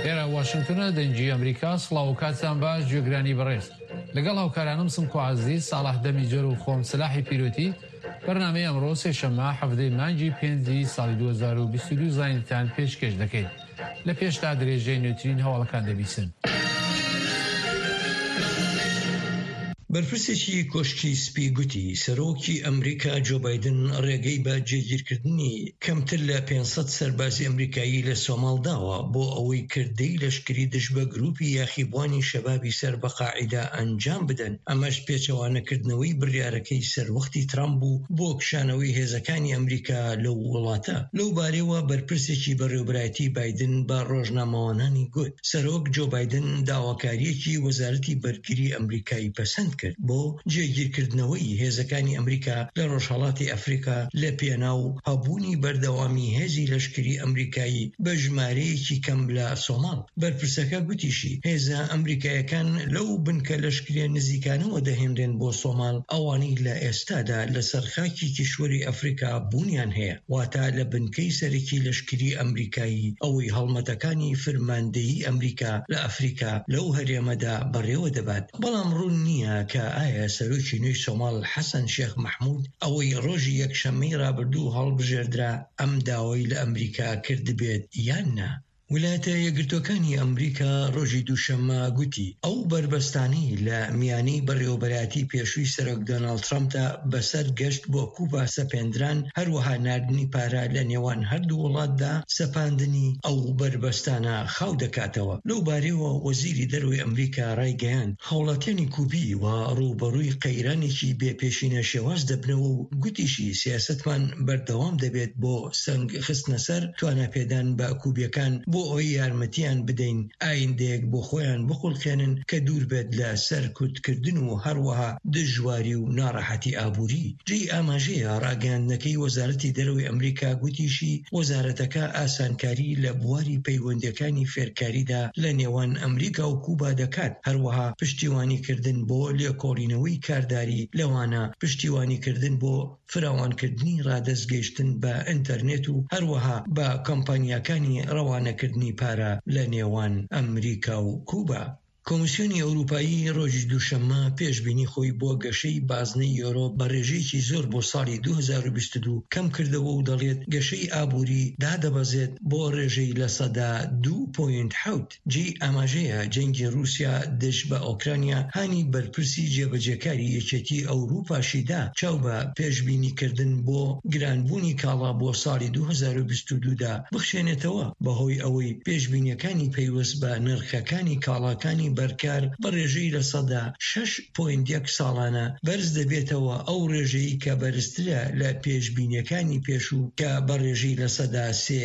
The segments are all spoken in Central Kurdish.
ئێرە واشنگتنە دەنجی ئەمریکا سڵاو و کاتتان باش گوێگرانی بەڕێز لەگەڵ هاوکارانم سمکو عەزیز ساڵح دەمیجەر و خۆم سلاحی پیرۆتی بەرنامەی ئەمڕۆ سێشەممە 7 مانگی 5 ساڵی 2022 زانیتان پێشکەش دەکەین لە پێشتا درێژەی نوێترین هەواڵەکان دەبیسن. بەرپرسێکی کۆشکی سپی گوتی سەرۆکی ئەمریکا جۆ بایدن ڕێگەی بە جێگیرکردنی کەمتر لە 500 سەربازی ئەمریکایی لە سۆماڵ داوە بۆ ئەوەی کردەی لەشکری دژ بە گروپی یاخیبوانی شەبابی سەر بە قاعیدا ئەنجام بدەن. ئەمەش پێچەوانەکردنەوەی بڕیارەکەی سەروەختی ترامپ بوو بۆ کشانەوەی هێزەکانی ئەمریکا لەو وڵاتە. لەو بارەوە بەرپرسێکی بەڕێوەبرایەتی بایدن بە ڕۆژنامەوانانی گوت سەرۆک جۆ بایدن داواکاریەکی وەزارەتی بەرگری ئەمریکایی پەسەند کرد بۆ جێگیرکردنەوەی هێزەکانی ئەمریکا لە ڕۆژهەڵاتی ئەفریقا لە پێناو هەبوونی بەردەوامی هێزی لەشکری ئەمریکایی بە ژمارەیەکی کەم لە سۆماڵ. بەرپرسەکە گوتیشی هێزە ئەمریکایەکان لەو بنکە لەشکریە نزیکانەوە دەهێنرێن بۆ سۆماڵ ئەوانەی لە ئێستادا لە سەرخاکی کیشوەری ئەفریقا بوونیان هەیە واتە لە بنکەی سەرەکی لەشکری ئەمریکایی ئەوەی هەڵمەتەکانی فرماندەیی ئەمریکا لە ئەفریقا لەو هەرێمەدا بەڕێوە دەبات. بەڵام ڕوون نییە کە ئایا سەرۆکی نوێی سۆماڵ حەسەن شێخ مەحموود ئەوەی ڕۆژی یەکشەممەی ڕابردوو هەڵبژێردرا ئەم داوای لە ئەمریکا کردبێت یان نا. ویلایەتە یەکگرتووەکانی ئەمریکا ڕۆژی دووشەممە گوتی ئەو بربەستانەی لە میانەی بەڕێوەبەرایەتی پێشووی سەرۆک دۆناڵد ترامپدا بەسەر گەشت بۆ کوبا سەپێندران هەروەها ناردنی پارە لە نێوان هەردوو وڵاتدا سەپاندنی ئەو بربەستانە خاو دەکاتەوە. لەو بارەوە وەزیری دەرەوەی ئەمریکا ڕایگەیاند هاوڵاتیانی کوبی و ڕووبەڕووی قەیرانێکی بێپێشینە شێواز دەبنەوە و گوتیشی سیاسەتمان بەردەوام دەبێت بۆ سەنگ خستنە سەر تواناپێدان بە کوبیەکان بۆ ئەوەی یارمەتیان بدەین ئایندەیەک بۆ خۆیان بقوڵکێنن کە دوور بێت لە سەرکوتکردن و هەروەها دژواری و ناڕەحەتی ئابووری. جێی ئاماژەیە ڕاگەاندنەکەی وەزارەتی دەرەوەی ئەمریکا گوتیشی وەزارەتەکە ئاسانکاری لە بواری پەیوەندیەکانی فێرکاریدا لە نێوان ئەمریکا و کوبا دەکات هەروەها پشتیوانیکردن بۆ لێکۆڵینەوەی کارداری لەوانە پشتیوانیکردن بۆ فراوانکردنی ڕادەستگەیشتن بە ئینتەرنێت و هەروەها بە کۆمپانیاکانی ڕەوانەکردنی پارە لە نێوان ئەمریکا و کوبا. کۆمیسیۆنی ئەوروپایی ڕۆژی دووشەممە پێشبینی خۆی بۆ گەشەی بازنەی یۆرۆ بە ڕێژەیەکی زۆر بۆ ساڵی 2022 کەم کردەوە و دەڵێت گەشەی ئابووری دادەبەزێت بۆ ڕێژەی لە سەدا 2.7. جێ ئاماژەیە جەنگی رووسیا دژ بە ئۆکرانیا هانی بەرپرسی جێبەجێکاری یەکێتی ئەوروپاشیدا چاو بە پێشبینیکردن بۆ گرانبوونی کاڵا بۆ ساڵی 2022دا بخشێنێتەوە بەهۆی ئەوەی پێشبینیەکانی پەیوەست بە نرخەکانی کاڵاکانی بەرکار بە ڕێژەی لە سەدا 6.1 ساڵانە بەرز دەبێتەوە ئەو ڕێژەی کە بەرزترە لە پێشبینیەکانی پێشوو کە بە ڕێژەی لە سەدا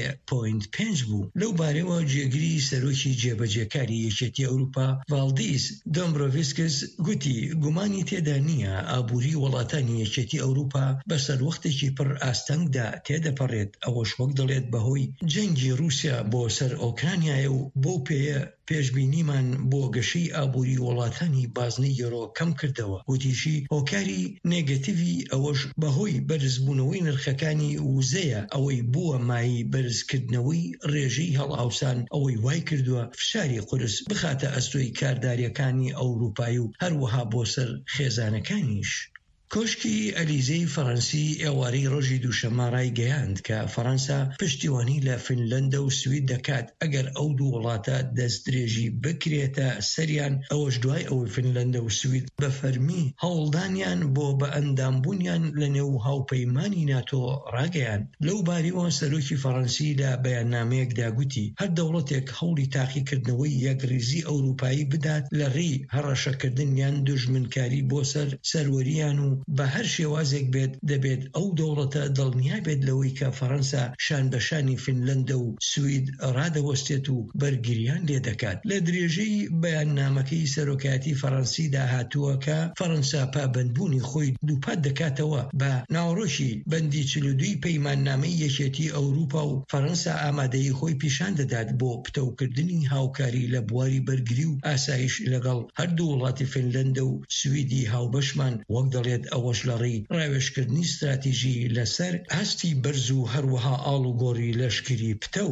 3.5 بوو. لەو بارەوە جێگیری سەرۆکی جێبەجێکاری یەکێتی ئەوروپا ڤالدیس دۆمبرۆڤسکس گوتی گومانی تێدا نییە ئابووری وڵاتانی یەکێتی ئەوروپا بە سەروەختێکی پڕ ئاستەنگدا تێدەپەڕێت ئەوەش وەک دەڵێت بەهۆی جەنگی رووسیا بۆ سەر ئۆکرانیایە و بۆ پێیە پێشبینیمان بۆ گەشەی ئابووری وڵاتانی بازنەی یۆرۆ کەم کردەوە. گوتیشی هۆکاری نێگەتیڤی ئەوەش بەهۆی بەرزبوونەوەی نرخەکانی وزەیە ئەوەی بووە مای بەرزکردنەوەی ڕێژەی هەڵئاوسان ئەوەی وای کردووە فشاری قورس بخاتە ئەستۆی کارداریەکانی ئەوروپای و هەروەها بۆ سەر خێزانەکانیش. کۆشکی ئەلیزەی فەڕەنسی ئێوارەی ڕۆژی دووشەممە ڕایگەیاند کە فەڕەنسا پشتیوانی لە فینلەندە و سوید دەکات ئەگەر ئەو دوو وڵاتە دەستدرێژی بکرێتە سەریان ئەوەش دوای ئەوەی فینلەندە و سوید بە فەرمی هەوڵدانیان بۆ بە ئەندامبوونیان لە نێو هاوپەیمانی ناتۆ ڕاگەیاند. لەو باریەوە سەرۆکی فەڕەنسی لە بەیاننامەیەکدا گوتی هەر دەوڵەتێک هەوڵی تاقیکردنەوەی یەکریزی ئەوروپایی بدات لە ڕێی هەڕەشەکردن یان دوژمنکاری بۆ سەروەریان و بە هەر شێوازێک بێت دەبێت ئەو دەوڵەتە دڵنیا بێت لەوەی کە فەڕەنسا شان بەشانی فینلەندە و سوید ڕادەوەستێت و بەرگریان لێ دەکات. لە درێژەی بەیاننامەکەی سەرۆکایەتی فەڕەنسیدا هاتووە کە فەڕەنسا پابەندبوونی خۆی دووپات دەکاتەوە بە ناوڕۆژی بەندی 42 پەیماننامەی یەکێتی ئەوروپا و فەڕەنسا ئامادەی خۆی پیشان دەدات بۆ پتەوکردنی هاوکاری لە بواری بەرگری و ئاسایش لەگەڵ هەردوو وڵاتی فینلەندە و سویدی هاوبەشمان وەک دەڵێت ئەوەش لە ڕێی ڕاوێژکردنی استراتیژی لەسەر هەستی بەرز و هەروەها ئاڵوگۆڕی لەشکری پتە و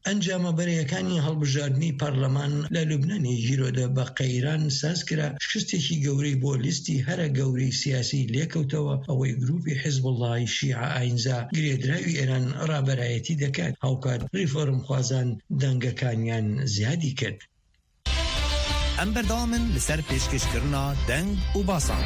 ئەنجامەبەرەکانی هەڵبژاردننی پەرلەمان لە لوبنانی ژیرۆدە بە قەیران ساز کرا شکستێکی گەورەی بۆ لیستی هەرە گەورەی سیاسی لێکەوتەوە ئەوەی گروپی حیزب اللهی شیعە ئاینزا گرێدراوی ئێران ڕابەرایەتی دەکات هاوکات ریفۆرم خوازان دەنگەکانیان زیادی کرد. ئەم بەردەوامن لەسەر پێشکەشکردنا دەنگ و باسان.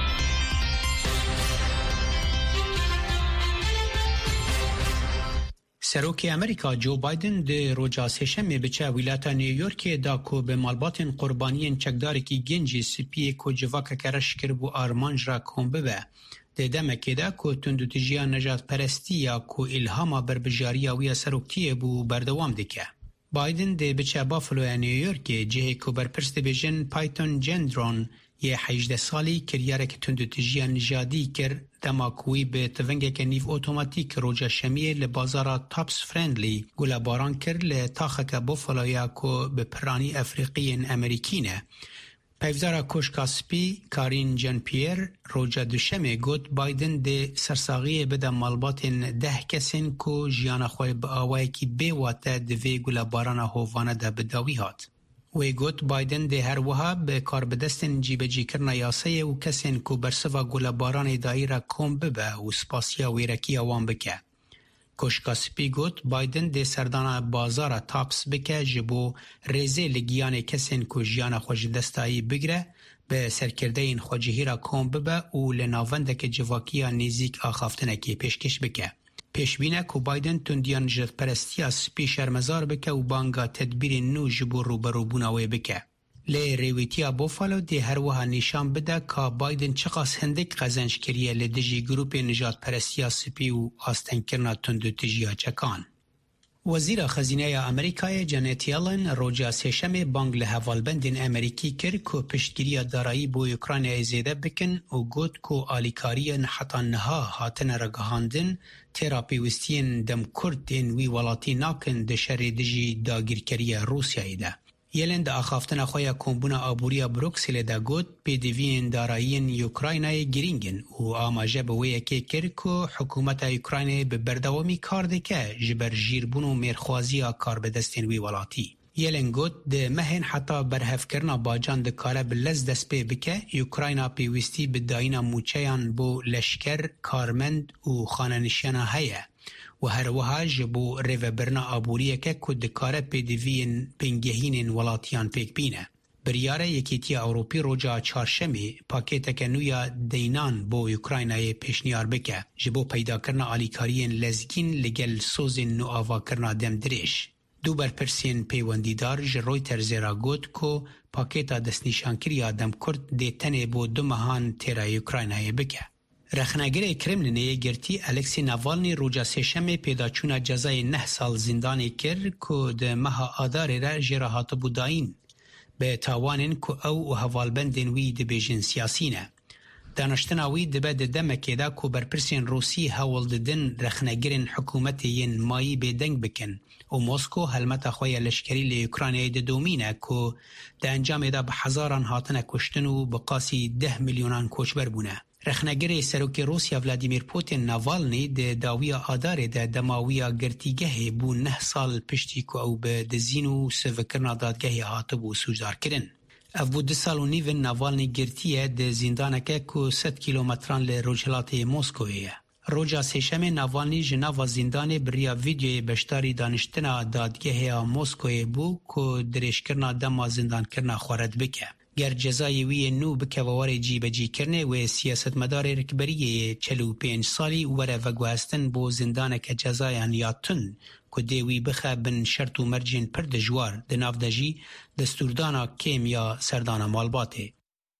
سەرۆکی ئەمریکا جو بایدن دێ ڕۆژا سێشەمێ بچە ویلاتە نیویۆرکێ دا کو بە مالباتên قوربانیên çekdarekî gêncî spiyê ku civakeke reş kir bû armanj ra kom bibe. Dê demekê de ku tundutijiya nejatperestiya ku îlhama berbijariya wî ya seroktiyê bû berdewam dike. Biden dê biçe Buffaloya New-Yorkê cihê ku berpirs dibêjin Peyton Gendron yê 18 salî kiryarek tundutijiya nijadî kir dema ku wî bi tivingeke nîv otomatîk roja şemiyê li bazara Tops Friendly gulebaran kir li taxeke Buffaloya ku bi piranî Efrîqiyên Emerîkî ne. Pevdara koşka spî Karine Jean-Pierre roja duşemê got Biden dê sersaxiyê bide malbatên 10 kesên ku jiyana xwe bi awayekî bêwate di vê gulebarana hovane de bi dawî hat. Wê got Biden dê her wiha bi karbidestên cîbecîkirina yasayê û kesên ku bersiva gulebaranê dayî re kom bibe û spasiya wêrekiya wan bike. Koşka spî got Biden dê serdana bazara Tops bike ji bo rêzê li giyanê kesên ku jiyana xwe ji destayî bigire bi serkirdeyên xwecihîra kom bibe û li navendeke civakiya nêzik axaftinekê pêşkêş bike. Pêşbîne ku Biden tundiya nijadperestiya spî şermezar bike û banga tedbîrên nû ji bo rûberûbûna wê bike. Lê rêwîtiya Buffalo dê her wiha nîşan bide ka Biden çiqas hindik qezenc kiriye li dijî grupê nijadperestiya spî û astenkirina tundutijiya çekan. Wezîra Xezîneya Amerîkayê Janet Yellen roja sêşemê bang li hevalbendên Amerîkî kir ku piştgiriya darayî bû Ukraynayê zêde bikin û got ku alîkariyên heta niha hatine ragihandin têra pêwîstiyên demkurt tên wî welatî nakin di şerê dijî dagîrkeriya Rûsyayê de. Yellen de axaftina xwe ya kombûna aboriya Brukselê de got pêdiviyên darayiyên Ukraynayê girîngin û amaje bi wê yekê kir ku hikûmeta Ukraynayê bi berdewamî kar dike ji ber jîrbûn û mêrxwaziya karbidestên wî welatî. Yellen got di mehên heta berhevkirina bacan dikare bi lez dest pê bike Ukrayna pêwîstî bi dayîna mûçeyan bo leşker, karmend û xanenişiyana heye. و هر وها جبو ریوبرنا آبوریه که که دکاره پیدوین پنگهینین ولاتیان پیک بینه. بریاره یکیتی اوروپی روجا چارشمی پاکیت که نویا دینان بو اوکراینای پیشنیار بکه جبو پیدا کرنا آلیکارین لزگین لگل سوزین نو آوا کرنا دم دریش. دو برپرسین پیوندیدار جرویتر زیرا گوت که پاکیتا دستنیشانکری آدم کرد دیتنه بو دو مهان تیرا اوکراینای بکه. رخنگیر کرملینê girtî Alexei Navalny roja sêşemê pêdaçûna cezayê 9 sal zindanê kir ku di meha adarê re jê re hatibû dayîn bi tawanên ku ew û hevalbendên wî dibêjin siyasî ne. Daniştina wî dibe di demekê de ku berpirsên Rûsî hewl didin rexnegirên hikûmetê yên mayî bêdeng bikin û Moskow helmeta xwe ya leşkerî li Ukraynayê didomîne ku di encamê de bi hezaran hatine kuştin û bi qasî 10 milyonan koçber bûne. Rexnegirê serokê Rûsya Vladimir Putin Navalny di dawiya adarê de demawiya girtîgehê bû 9 sal piştî ku ew bi dizîn û sivikirina dadgehê hatibû sûcdarkirin. Ev bû 2 sal û nîvin Navalny girtiye di zindaneke ku 100 kilometran li rojhilatê Moskowê ye. Roja sêşemê Navalny ji nava zindanê biriya vîdeoyê beşdarî daniştina dadgehê Moskowê bû ku dirêjkirina dema zindankirina xwe red bike. گر جزای وی نو بکواره جیبجی کرنه و سیاست مدار رکبریه 45 سالی وره وگوهستن بو زندانه که جزایان یاتن که دیوی بخه بن شرط و مرجین پر دجوار دناف دجی دستوردانا کم یا سردانا مالباته.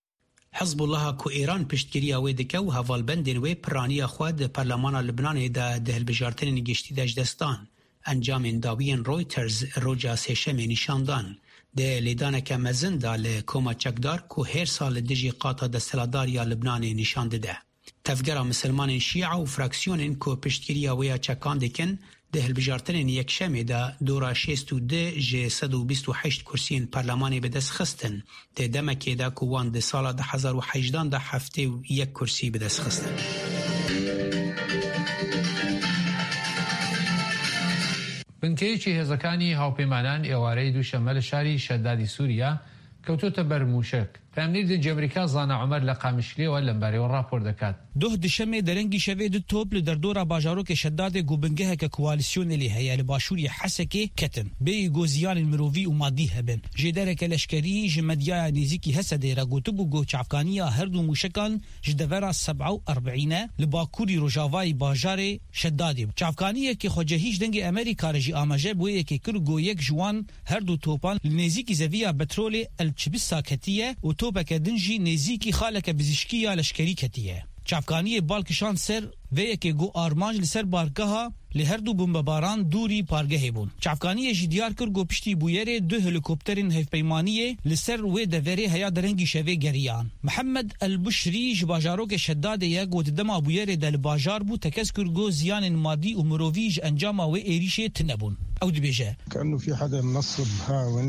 حزب الله که ایران پشتگیری آوه دکه و هوالبندین و پرانی خواه پرلمان لبنان ده دهل بجارتن نگشتی دجدستان. انجام داویین رویترز روجا سیشم نشاندان. ده لیدانک مزن دا لکوما چکدار که هر سال دیجی قاطع دستلادار یا لبنان نشانده ده. تفگر مسلمان شیعه و فراکسیون که پشتگیری آوه چکان دکن ده البجارتن یک شمه دا دورا 62 جه 128 کرسین پارلمانی به دست خستن. ده دمکی دا که وان ده سال 2018 ده هفته و یک کرسی به دست خستن. بنکەیەکی هێزەکانی هاوپەیمانان ئێوارەی دووشەمە لە شاری شەدادی سووریا کەوتۆتە بەرموشک. پامنیر دنج ئەمریکا زانا عمر لە قامشلیەوە لەمبارەوە راپۆر دەکات. دوه دشەمێ دەرەنگی شەوێ دو تۆپ لە دەردۆرا باژارۆکە شەدادێ گوبنگەهەکە کووالیسیۆنێ هەیە لە باشووری حەسەکێ کەتن بێ گۆزیانên مرۆڤی و مادی هەبن. ژێدەرێکە لەشکەری ji medyaya nêzîkî Hesedê re gotibû got çavkaniya her du mûşekan ji devera 47 li bakurî Rojavayê bajarê Şeddadê. Çavkaniyekê xwecehî ji dengê Amerîka re jî amaje bû yekê kir got yek ji wan her du topan li nêzîkî zeviya petrolê Elçibisa ketiye û topeke din jî nêzîkî xaleke bizîşkiya leşkerî ketiye. Çavkaniyê balkişan ser vê yekê got armanc li ser bargeha li her du bombebaran dûrî pargehê bûn. Çavkaniyê jî diyar kir got piştî bûyerê du helikopterên hevpeymaniyê li ser wê deverê heya derengî şevê geriyan. Mihemed El-Buşrî ji bajarokê Şeddadê ye got dema bûyerê de li bajar bû tekez kir got ziyanên madî û mirovî ji encama wê êrişê tune bûn. Ew dibêje. كأنه في حدا منصب هاون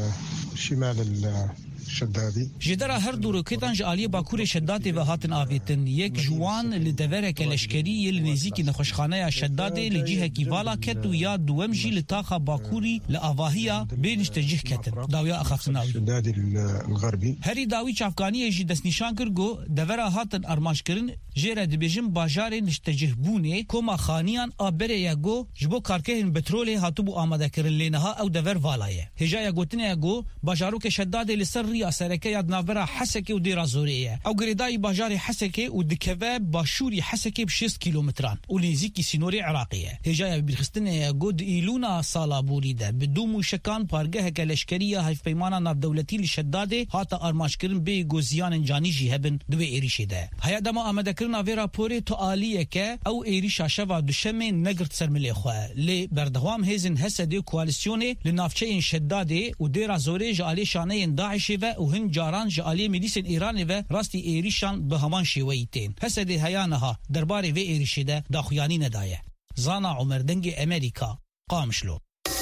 شمال الشدادي. جدرا هر دو روکتان جالی باکور شدادی و هاتن آویتن یک جوان لدوره کلشکری یل نزیکی نخوشخانه شدادی لجیه کی والا کت و یا دوم جی لتاخا باکوری لآواهیا بینش تجیه کتن داویا اخافتناوی الشدادي الغربي هری داوی چافکانی جی دست نشان کرگو دوره هاتن ارماش کرن جره دبیجم باجار نشتجیه بونه کما خانیان آبره یگو جبو کارکهن پترول هاتو بو آماده کرن لینها او دور والایه هجای گوتنه یگو باجارو که شدادی لسر سرکه یاد ناورا حسکه و دیرا زوریه او گریدای باجار حسکه و دکوه باشوری حسکه ب6 کیلومتران و نزیکی سینوری عراقیه هجای بیرخستنه گود ایلونا سالا بوریده بدو موشکان پارگه کلشکریه هیف پیمانا ناف دولتی لشداده هاتا ارماش کرن به گوزیان جانی جی هبن دوی ایریشی ده هیا دما آمده کرن آوی راپوری تو آلیه که او ایریشا شوا دوشمه نگرد سرملی خواه لی بردوام هزن حسده کوالیسیونه لنافچه این شداده و دیرا زوری جالی شانه داعشی و هن جاران جالی ملیسن ایران و راستی ایریشان به همان شیوهی تین حسده هیانها درباره و ایریشی ده داخویانی ندایه. زانا عمر دنگ امریکا قامشلو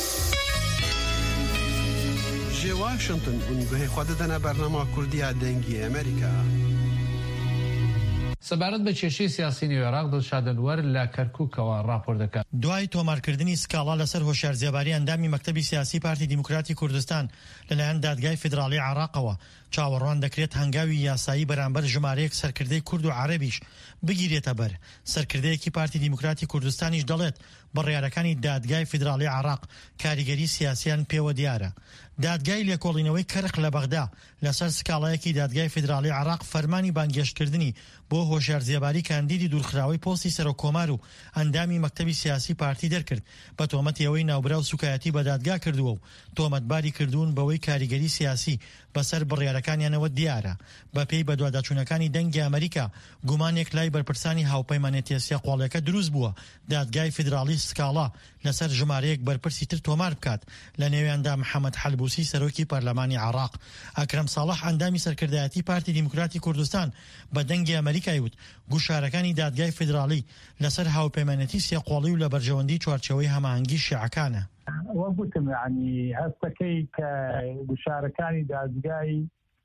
جي واشنطن ونگوه خوددنا برنامه کردی دنگی امریکا. سەبارەت بە کێشەی سیاسی نێو عێراق دڵشادنوەر لە کەرکووکەوە راپۆر دەکات. دوای تۆمارکردنی سکاڵا لەسەر هۆشیارزیێباری ئەندامی مەکتەبی سیاسی پارتی دیموکراتی کوردستان لەلایەن دادگای فیدراڵی عێراقەوە چاوەڕوان دەکرێت هەنگاوی یاسایی بەرامبەر ژمارەیەک سەرکردەی کورد و عەرەبیش بگیرێتە بەر. سەرکردەیەکی پارتی دیموکراتی کوردستانیش دەڵێت بەڕێارەکانی دادگای فیدراڵی عێراق کاریگەری سیاسیان پێوە دیارە. دادگای لێکۆڵینەوەی کەرق لە بەغدا لەسەر سکاڵایەکی دادگای فیدراڵی عێراق فەرمانی بانگێشتکردنی بۆ هۆشیارزیێباری کاندیدی دوورخراوەی پۆستی سەرۆکۆمار و ئەندامی مەکتەبی سیاسی پارتی دەرکرد بە تۆمەتی ئەوەی ناوبرا و سوکایەتی بە دادگا کردووە و تۆمەتباری کردوون بەوەی کاریگەری سیاسی بەسەر بڕیارەکانیانەوە دیارە. بە پێی بە دواداچوونەکانی دەنگی ئەمریکا گومانێک لای بەرپرسانی هاوپەیمانێتیە سێقۆڵیەکە دروست بووە دادگای فیدراڵی سکاڵا لەسەر ژمارەیەک بەرپرسی تر تۆمار بکات لە نێویاندا محەممەد حەلبوسی سەرۆکی پەرلەمانی عێراق. ئەکرەم ساڵح ئەندامی سەرکردایەتی پارتی دیموکراتی کوردستان بە دەنگی ئەمریکای وت گوشارەکانی دادگای فیدراڵی لەسەر هاوپەیمانێتی سێقۆڵی و لە بەرژەوەندی چوارچەوەی هەماهەنگی شیعەکانە. وەگوتم ینی هەستەکەی کە گوشارەکانی دادگای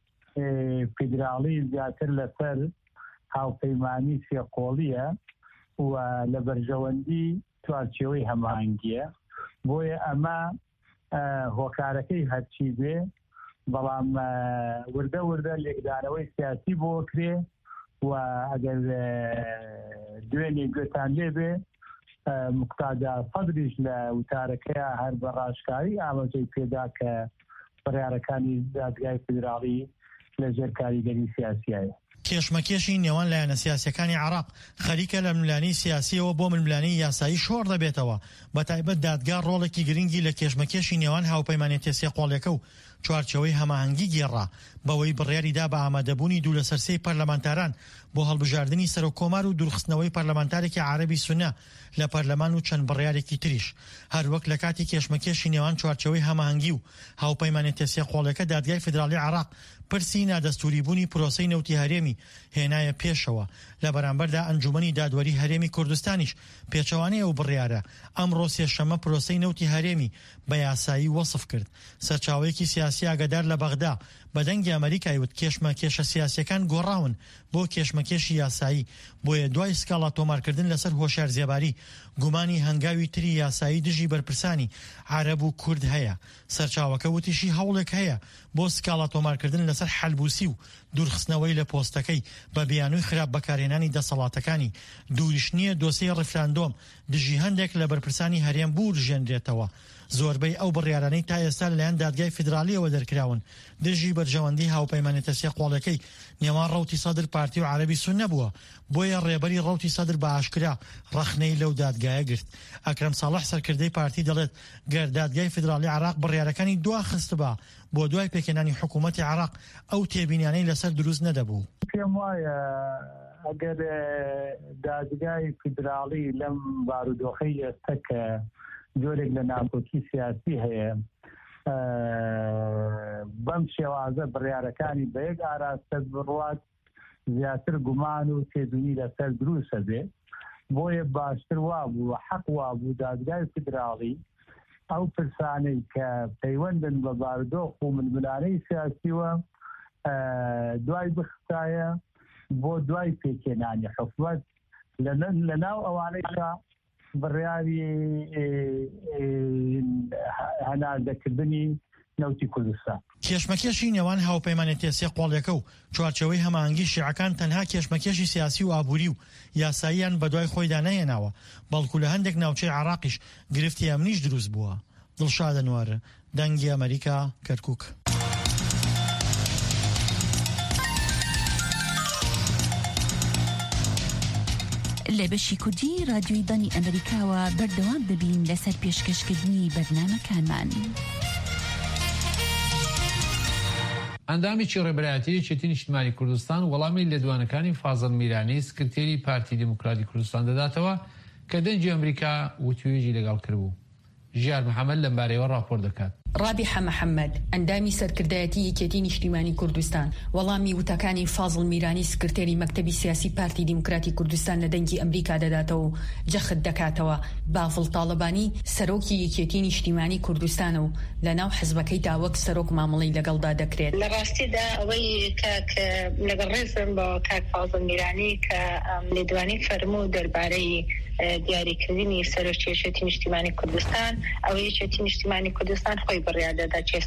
فیدراڵی زیاتر لەسەر هاوپەیمانی سێقۆڵیە و لە بەرژەوەندی چوارچێوەی هەماهەنگیە بۆیە ئەمە هۆکارەکەی هەرچی بێ بەڵام وردە وردە لێکدانەوەی سیاسی بۆ کرێ و ئەگەر دوێنێ گوێتان لێ بێ مقتادا فەدریش لە وتارەکەیە هەر بە ڕاشکاری ئاماژەی پێدا کە بڕیارەکانی دادگای فیدراڵی لەژێر کاریگەری سیاسیایە. کێشمەکێشی نێوان لایەنە سیاسیەکانی عێراق خەریکە لە ململانی سیاسیەوە بۆ ململانی یاسایی شۆڕ دەبێتەوە بەتایبەت دادگا ڕۆڵێکی گرنگی لە کێشمەکێشی نێوان هاوپەیمانێتی سێقۆڵیەکە و چوارچەوەی هەماهەنگی گێڕا بەوەی بڕیاریدا بە ئامادەبوونی دوو لە سەرسەی پەرلەمانتاران بۆ هەڵبژاردننی سەرۆکۆمار و دوورخستنەوەی پەرلەمانتارێکی عەرەبی سونە لە پەرلەمان و چەند بڕیارێکی تریش هەروەک لە کاتی کێشمەکێشی نێوان چوارچەوەی هەماهەنگی و هاوپەیمانێتی سێقۆڵیەکە دادگای فیدراڵی عێراق پرسی نادەستوریبوونی پرۆسەی نەوتی هەرێمی هێنایە پێشەوە لە بەرامبەردا ئەنجومەنی دادوەری هەرێمی کوردستانیش پێچەوانەیە و بڕیارە ئەمڕۆ سێشەمە پرۆسەی نەوتی هەرێمی بە یاسایی وەسف کرد. سەرچاوەیەکی سیاسی ئاگادار لە بەغدا بەدەنگی ئەمریکای وت کێشمەکێشە سیاسیەکان گۆڕاون بۆ کێشمەکێشی یاسایی، بۆیە دوای سکاڵا تۆمارکردن لەسەر هۆشیار زێباری گومانی هەنگاوی تری یاسایی دژی بەرپرسانی عەرەب و کورد هەیە. سەرچاوەکە وتیشی هەوڵێک هەیە بۆ سکاڵا تۆمارکردن لەسەر حەلبوسی و دوورخستنەوەی لە پۆستەکەی بە بیانووی خراپ بەکارهێنانی دەسەڵاتەکانی. دووریش نییە دۆسەی ڕیفراندۆم دژی هەندێک لە بەرپرسانی هەرێم بورژێنرێتەوە. زۆربەی ئەو بڕیارانەی تا ئێستا لەلایەن دادگای فیدرالیەوە دەرکراون دژی بەرژەوەندی هاوپەیمانێتە سێ قۆڵەکەی نێوان ڕەوتی سەدر پارتی و عەرەبی سوننە بووە، بۆیە ڕێبەری ڕەوتی سەدر بە ئاشکرا ڕەخنەی لەو دادگایە گرت. ئەکرەم ساڵح سەرکردەی پارتی دەڵێت گەر دادگای فیدرالی عێراق بڕیارەکانی دواخستبا بۆ دوای پێکێنانی حکوومەتی عێراق ئەو تێبینیانەی لەسەر دروست نەدەبوو. پێم وایە ئەگەر دادگای فیدرالی لەم بارودۆخەی ئێستا کە جۆرێک لە ناکۆکی سیاسی هەیە بەم شێوازە بڕیارەکانی بە یەک ئاراستە بڕوات زیاتر گومان و تێدونی لەسەر دروستە بێ. بۆیە باشتر وابوو حەق وابوو دادگای فیدرالی ئەو پرسانەی کە پەیوەندن بە بارودۆخ و ململانەی سیاسیوە دوای بخستایە بۆ دوای پێکێنانی حکومەت لەناو ئەوانەیدا بڕیاری هەناردەکردنی نەوتی کوردستان. کێشمەکێشی نێوان هاوپەیمانێتە سێ قۆڵیەکە و چوارچەوەی هەماهەنگی شیعەکان تەنها کێشمەکێشی سیاسی و ئابووری و یاساییان بەدوای خۆیدا نەهێناوە، بەڵکو لە هەندێک ناوچەی عێراقیش گرفتی ئەمنیش دروست بووە. دڵشاد ئەنوار، دەنگی ئەمریکا، کەرکووک. لە بەشی کوردی رادیۆی دانی ئەمریکاوە بەردەوام دەبین لەسەر پێشکەشکردنی بەرنامەکانمان. ئەندامێکی ڕێبەرایەتی یەکێتی نیشتیمانی کوردستان وەڵامی لێدوانەکانی فازڵ میرانی سکرتێری پارتی دیموکراتی کوردستان دەداتەوە کە دەنگی ئەمریکا وتوێژی لەگەڵ کردبوو. ژیار محەممەد لەم بارەیەوە راپۆر دەکات. رابحة محمد ئەندامی سەرکردایەتی یەکێتی نیشتیمانی کوردستان وەڵامی وتەکانی فازڵ میرانی سکرتێری مەکتەبی سیاسی پارتی دیموکراتی کوردستان لە دەنگی ئەمریکا دەداتەوە و جەخت دەکاتەوە. بافڵ تاڵبانی سەرۆکی یەکێتی نیشتیمانی کوردستان و لەناو حزبەکەیدا وەک سەرۆک مامەڵەی لەگەڵدا دەکرێت. لە ڕاستیدا ئەوەی کە لەگەڵ ڕێزم بە کاک فازڵ میرانی کە لێدوانی فەرموو دەربارەی دیاریکردنی سەرۆکی یەکێتی نیشتیمانی کوردستان، ئەوەی یەکێتی نیشتیمانی کوردستان خۆی بڕیادەدا چێ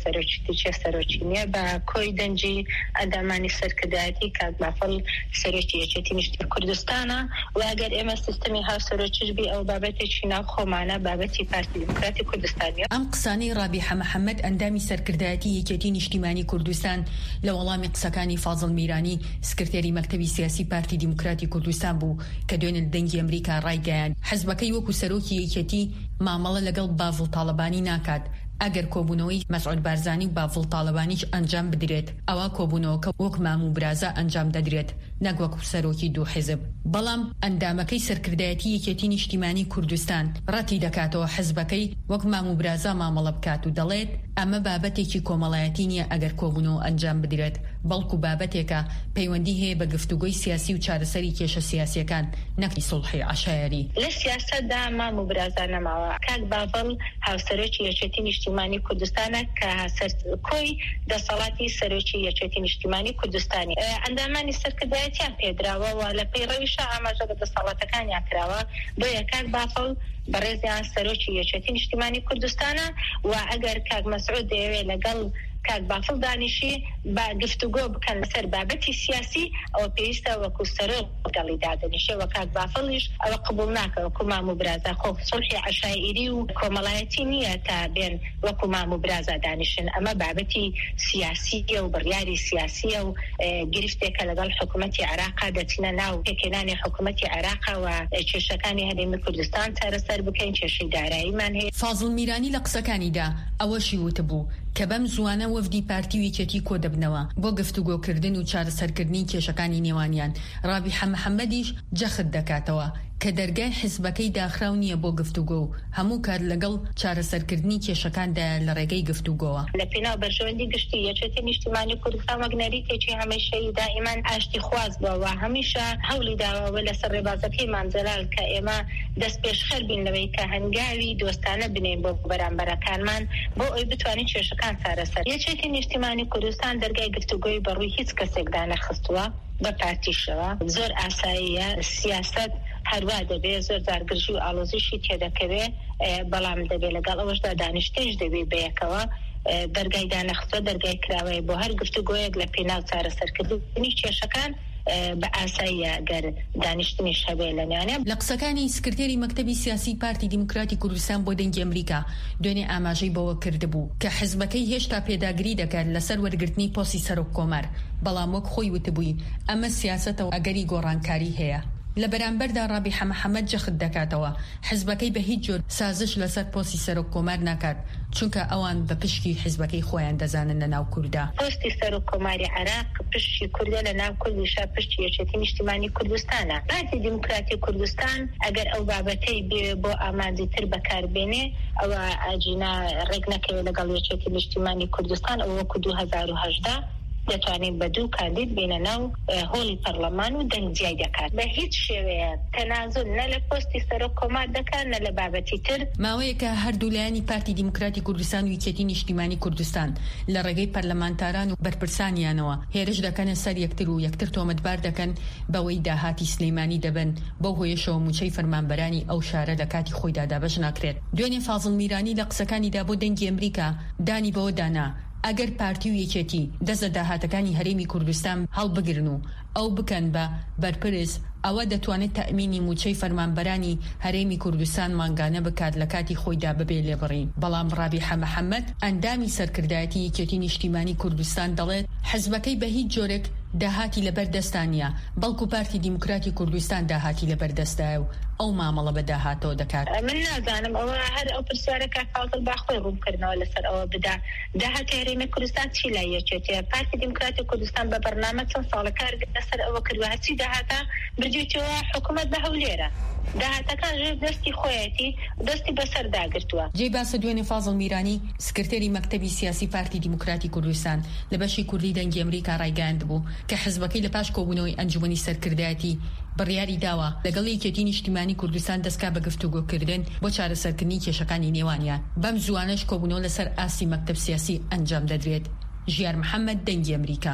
سەرۆکی نییە بە کۆی دەنجی ئەندامانی سەرکردایەتی کاک بافڵ سەرۆکی یەکێتی نیشتیمانی کوردستانە و ئەگەر ئێمە سیستەمی هاوسەرۆکیش بی ئەو بابەتێکی ناو خۆمانە بابەتی پارتی دیموکراتی کوردستانیە. ئەم قسانەی رابحة محەممەد ئەندامی سەرکردایەتی یەکێتی نیشتیمانی کوردستان لە وەڵامی قسەکانی فازڵ میرانی سکرتێری مەکتەبی سیاسی پارتی دیموکراتی کوردستان بوو کە دوێنێ دەنگی ئەمریکا ڕایگەیاند حزبەکەی وەکو سەرۆکی یەکێتی مامەڵە لەگەڵ بافڵ تاڵبانی ناکات. ئەگەر کۆبوونەوەی مەسعود بارزانی و بافڵ تاڵبانیش ئەنجام بدرێت ئەوە کۆبوونەوەکە وەک ماموو برازە ئەنجام دەدرێت نەک وەکو سەرۆکی دوو حزب. بەڵام ئەندامەکەی سەرکردایەتی یەکێتی نیشتیمانی کوردستان ڕەتی دەکاتەوە حزبەکەی وەک ماموو برازە مامەڵە بکات و دەڵێت ئەمە بابەتێکی کۆمەڵایەتی نییە ئەگەر کۆبوونەوە ئەنجام بدرێت، بەڵکو بابەتێکە پەیوەندی هەیە بە گفتوگۆی سیاسی و چارەسەری کێشە سیاسیەکان نەکی سڵحی عەشایری. لە سیاسەتدا ماموو برازە نەماوە. کاک بافڵ هاوسەرۆکی یەکێتی نیشتیمانی کوردستانە کە کۆی دەسەڵاتی سەرۆکی یەکێتی نیشتیمانی کوردستانی ئەندامانی سەرکردایەتیان پێدراوە و لە پەیڕەویشە ئاماژە بە دەسەڵاتەکانیان کراوە. بۆیە کاک بافڵ بەڕێزیان سەرۆکی یەکێتی نیشتیمانی کوردستانە و ئەگەر کاک مەسعود دەیەوێت لەگەڵ کاک بافڵ دانیشی با گفتوگۆ بکەن لەسەر بابەتی سیاسی ئەوە پێویستە وەکو سەرۆک گەڵی دادەنیشێ و کاک بافڵیش ئەوە قبول ناکە وەکو ماموو برازە. خۆ سڵحی عەشایری و کۆمەڵایەتی نییە تا بێن وەکو ماموو برازە دانیشن. ئەمە بابەتی سیاسیە و بڕیاری سیاسیە و گرفتێکە لەگەڵ حکوومەتی عێراقا دەچینە ناو پێکێنانی حکوومەتی عێراقا و کێشەکانی هەرێمی کوردستان چارەسەر بکەین، کێشەی داراییمان هەیە. فازڵ میرانی لە قسەکانیدا ئەوەشی وتبوو کە بەم زوانە وەفدی پارتی و یەکێتی کۆ دەبنەوە بۆ گفتوگۆکردن و چارەسەرکردنی کێشەکانی نێوانیان. رابحة محەممەدیش جەخت دەکاتەوە کە دەرگای حیزبەکەی داخراو نییە بۆ گفتوگۆ و هەموو کار لەگەڵ چارەسەرکردنی کێشەکاندا لە ڕێگەی گفتوگۆوە. لە پێناو بەرژەوەندی گشتی یەکێتی نیشتیمانی کوردستان وەک نەریتێکی هەمیشەیی دائیمان ئاشتی خواز بووە، هەمیشە هەوڵی داوە لەسەر ڕێبازەکەی مامجەلال کە ئێمە دەست پێشخەر بین لەوەی کە هەنگاوی دۆستانە بنین بۆ بەرامبەرەکانمان بۆ ئەوی بتوانین کێشەکان چارەسەر. یەکێتی نیشتیمانی کوردستان دەرگای گفتوگۆی بەڕووی هیچ کەسێکدا نەخستووە بە پارتیشەوە. زۆر ئاساییە، سیاست هەروە دەبێت زۆر دارگرژی و ئاڵۆزیشی تێدەکەوێت، بەڵام دەبێت لەگەڵ ئەوەشدا دانیشتێش دەبێت بەیەکەوە دەرگای دانەخستوە دەرگای کراوەیە بۆ هەر گفتوگۆیەک لە پێناو چارەسەرکردنی کێشەکان بە ئاساییە گەر دانیشتنیش هەبێت لەنیانە. لە قسەکانی سکرتێری مەکتەبی سیاسی پارتی دیموکراتی کوردستان بۆ دەنگی ئەمریکا دوێنێ ئاماژەی بەوە کردبوو کە حیزبەکەی هێشتا پێداگری دەکات لەسەر وەرگرتنی پۆستی سەرۆک کۆمەر، بەڵام وەک خۆی وتبووی ئەمە سیاسەتەوە ئەگەری گۆڕانکاری هەیە. لە بەرامبەردا ڕابیحە محەممەد جەخت دەکاتەوە حیزبەکەی بە هیچ جۆر سازش لەسەر پۆستی سەرۆک کۆمار ناکات، چونکە ئەوان بە پشتی حیزبەکەی خۆیان دەزانن لە ناو کووردا. پۆستی سەرۆک کۆماری عێراق پشتی کوردە لە ناو کوردیشا پشتی یەکێتی نیشتیمانی کوردستانە. پارتی دیموکراتی کوردستان ئەگەر ئەو بابەتەی بۆ ئامانجیتر بەکاربێنێ ئەوە ئاجینا ڕێک نەکەوێت لەگەڵ یەکێتی نیشتیمانی کوردستان ئەوە وەکو 2018 دەتوانین بە دوو کاندید بینە ناو هۆڵی پەرلەمان و دەنگجیای دەکات. بە هیچ شێوەیە تەنازل نە لە پۆستی سەرۆک کۆمار دەکات نە لە بابەتی تر. ماوەیەکە هەردوولایانی پارتی دیموکراتی کوردستان و یەکێتی نیشتیمانی کوردستان لە ڕێگەی پەرلەمانتاران و بەرپرسانیانەوە هێرش دەکەنە سەر یەکتر و یەکتر تۆمەتبار دەکەن بەوەی داهاتی سلەیمانی دەبن، بەو هۆیەشەوە موچەی فەرمانبەرانی ئەو شارە لە کاتی خۆیدا دابەش ناکرێت. دوێنێ فازڵ میرانی لە قسەکانیدا بۆ دەنگی ئەمریکا دانی بەوە دانا ئەگەر پارتی و یەکێتی دەست داهاتەکانی هەرێمی کوردستان هەڵبگرن و ئەو بکەن بە بەرپرس، ئەوە دەتوانێت تەئمینی موچەی فەرمانبەرانی هەرێمی کوردستان مانگانە بکات لە کاتی خۆیدا ببێ لێبڕین. بەڵام ڕابیحە محەممەد ئەندامی سەرکردایەتی یەکێتی نیشتیمانی کوردستان دەڵێت حیزبەکەی بە هیچ جۆرێک داهاتی لەبەردەستانیە، بەڵکو پارتی دیموکراتی کوردستان داهاتی لەبەردەستایە و ئەو مامەڵە بە داهاتەوە دەکات. من نازانم ئەوە هەر ئەو پرسیارەکە فاڵتر باخۆی ڕوونکردنەوە لەسەر ئەوە بدا داهاتی هەرێمی کوردستان چی لای یەکێتیە. پارتی دیموکراتی کوردستان بە بەرنامە چەند ساڵە کار لەسەر ئەوە کردووە هەچی داهاتە بردوێتەوە حکوومەت بە هەولێرە، داهاتەکان ژێر دەستی خۆیەتی دەستی بەسەر داگرتووە. جێی باسە دوێنێ فازڵ میرانی سکرتێری مەکتەبی سیاسی پارتی دیموکراتی کوردستان لە بەشی کوردی دەنگی ئەمریکا ڕایگەاند بوو کە حیزبەکەی لە پاش کۆبوونەوەی ئەنجومەنی سەرکردایەتی بڕیاری داوە لەگەڵ یەکێتی نیشتیمانی کوردستان دەستکا بە گفتوگۆکردن بۆ چارەسەرکردنی کێشەکانی نێوانیان. بەم زوانەش کۆبوونەوە لەسەر ئاسی مەکتەب سیاسی ئەنجام دەدرێت. ژیار محەممەد، دەنگی ئەمریکا.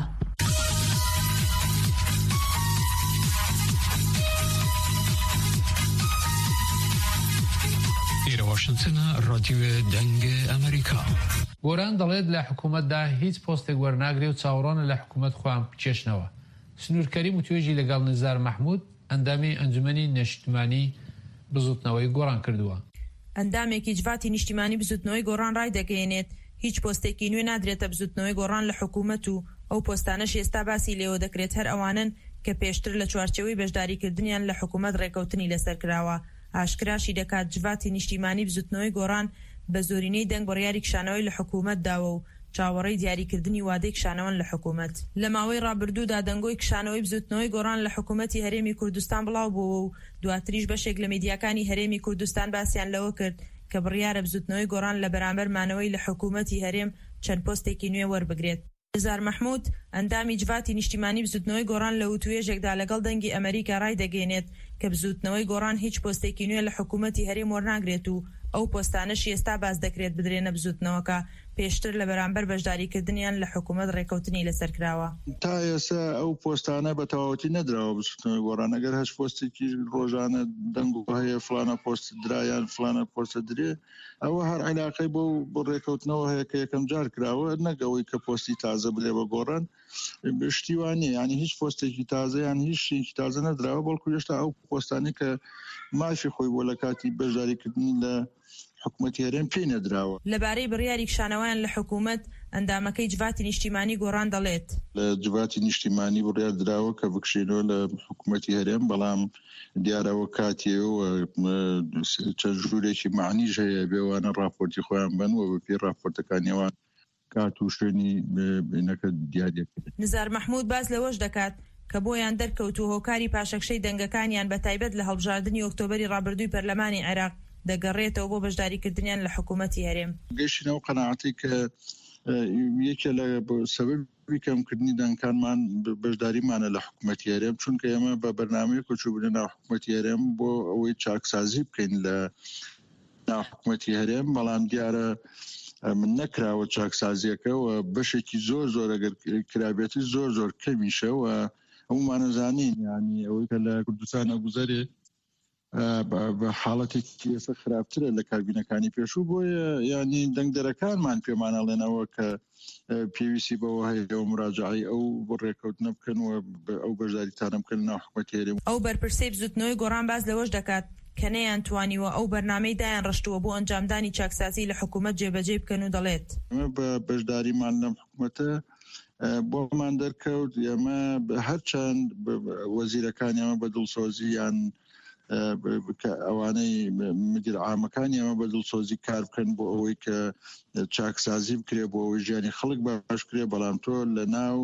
واشنگتن، رادیو دەنگ ئەمریکا. گۆران دەڵێت لە حکوومەتدا هیچ پۆستێک وەرناگرێ و چاوەڕانە لە حکوومەت خۆیان بچێشنەوە. سنوورکەریم و توێژی لەگەڵ نزار مەحموود ئەندامی ئەنجومەنی نیشتیمانی بزوتنەوەی گۆڕان کردووە. ئەندامێکی جواتی نیشتیمانی بزوتنەوەی گۆڕان ڕای دەگەێنێت هیچ پۆستێکی نوێ نادرێتە بزوتنەوەی گۆڕان لە حکوومەت و ئەو پۆستانەش ئێستا باسی لێوە دەکرێت هەر ئەوانن کە پێشتر لە چوارچەوەی بەشداریکردنیان لە حکوومەت ڕێکەوتنی لەسەر کراوە. ئاشکراشی دەکات جواتی نیشتیمانی بزوتنەوەی گۆڕان بە زۆرینەی دەنگ بڕیاری کشانەوەی لە حکوومەت داوە و چاوەڕێی دیاریکردنی وادەی کشانەوەن لە حکوومەت. لە ماوەی ڕابردوودا دەنگۆی کشانەوەی بزوتنەوەی گۆڕان لە حکوومەتی هەرێمی کوردستان بڵاو بووە و دواتریش بەشێک لە میدیاکانی هەرێمی کوردستان باسییان لەوە کرد کە بڕیارە بزوتنەوەی گۆڕان لە بەرامبەر مانەوەی لە حکوومەتی هەرێم چەند پۆستێکی نوێ وەربگرێت. نزار مەحموود ئەندامی جواتی نیشتیمانی بزوتنەوەی گۆڕان لە وتوێژێکدا لەگەڵ دەنگی ئەمریکا ڕای دەگەێنێت کە بزوتنەوەی گۆڕان هیچ پۆستێکی نوێ لە حکوومەتی هەرێم وەرناگرێت و ئەو پۆستانەش ئێستا باز دەکرێت بدرێنە بزوتنەوەکە پێشتر لە بەرامبەر بەشداریکردنیان لە حکوومەت ڕێکەوتنی لەسەر کراوە. تا ئێستا ئەو پۆستانە بە تەواوەتی نەدراوە بزوتنەوەی گۆڕان. ئەگەر هەش پۆستێکی ڕۆژانە دەنگ هەیە فلانە پۆست درایان فلانە پۆستە درێ ئەوە هەر علاقەی بۆ ڕێکەوتنەوە هەیە کە یەکەم جار کراوە نەگەوەی کە پۆستی تازە بلێ بە گۆڕان پشتیوانی ینی هیچ پۆستێکی تازە یان هیچ شتێکی تازە نەدراوە بەڵکو هێشتا ئەو پۆستانی کە مافی خۆی بۆ لە کاتی بەشداریکردنی لە حکوومەتی هەرێم پێی نەدراوە. لەبارەی بڕیاری کشانەوەیان لە حکوومەت ئەندامەکەی جواتی نیشتیمانی گۆڕان دەڵێت لە جواتی نیشتیمانی بڕیار دراوە کە بکشێنەوە لە حکوومەتی هەرێم، بەڵام دیارەوە کاتیەوە چەند ژوورێکی معنیش هەیە بێوانە راپۆرتی خۆیان بنوە بە پێی راپۆرتەکانیەوە کات و شوێنی بینەکە دیاریەکە. نزار مەحموود باز لەوەش دەکات کە بۆیان دەرکەوت و هۆکاری پاشەکشەی دەنگەکانیان بە تایبەت لە هەڵبژاردننی ئۆکتۆبەری ڕابردووی پەرلەمانی عێراق دەگەڕێتەوە بۆ بەشداریکردنیان لە حکوومەتی هەرێم. گەشتنەوە قەناعەتی کە یەکێ لە سەبەبی کەمکردنی دەنگەکانمان بەشداریمانە لە حکوومەتی هەرێم، چونکە ئێمە بە بەرنامەیە کۆچووبوون ناو حکوومەتی هەرێم بۆ ئەوەی چاکسازی بکەین لە ناو حکوومەتی هەرێم، بەڵام دیارە من نەکراوە چاکسازیەکە و بەشێکی زۆر ئەگەر کرابێتی زۆر کەمیشە و هەمومانەزانین ینی ئەوەی کە لە کوردستان ئەگوزارێ بە حاڵەتێکی ئێستا خراپترە لە کابینەکانی پێشوو، بۆیە ینی دەنگدەرەکانمان پێمانەڵێنەوە کە پێویستی بەوە هەیە مراجعی ئەو بۆ ڕێکەوتنە بکەن و ئەو بەشداریتانە بکەن ناو حکوومەتی هەرێم. ئەو بەرپرسەی بزوتنەوەی گۆڕان باز لەوەش دەکات کە نەیانتوانیوە ئەو بەرنامەی دایان ڕشتووە بۆ ئەنجامدانی چاکسازی لە حکوومەت جێبەجێ بکەن و دەڵێت بە بەشداریمان لەم حکوومەتە بۆمان دەرکەوت، ئێمە هەرچەند وەزیرەکان ئێمە بە دڵسۆزی یان ئەوانەی مدیر عامەکانی ئەمە بە دڵسۆزی کار بکەن بۆ ئەوەی کە چاکسازی بکرێ بۆ ئەوەی ژیانی خەڵک باشکرێ، بەڵام تۆ لە ناو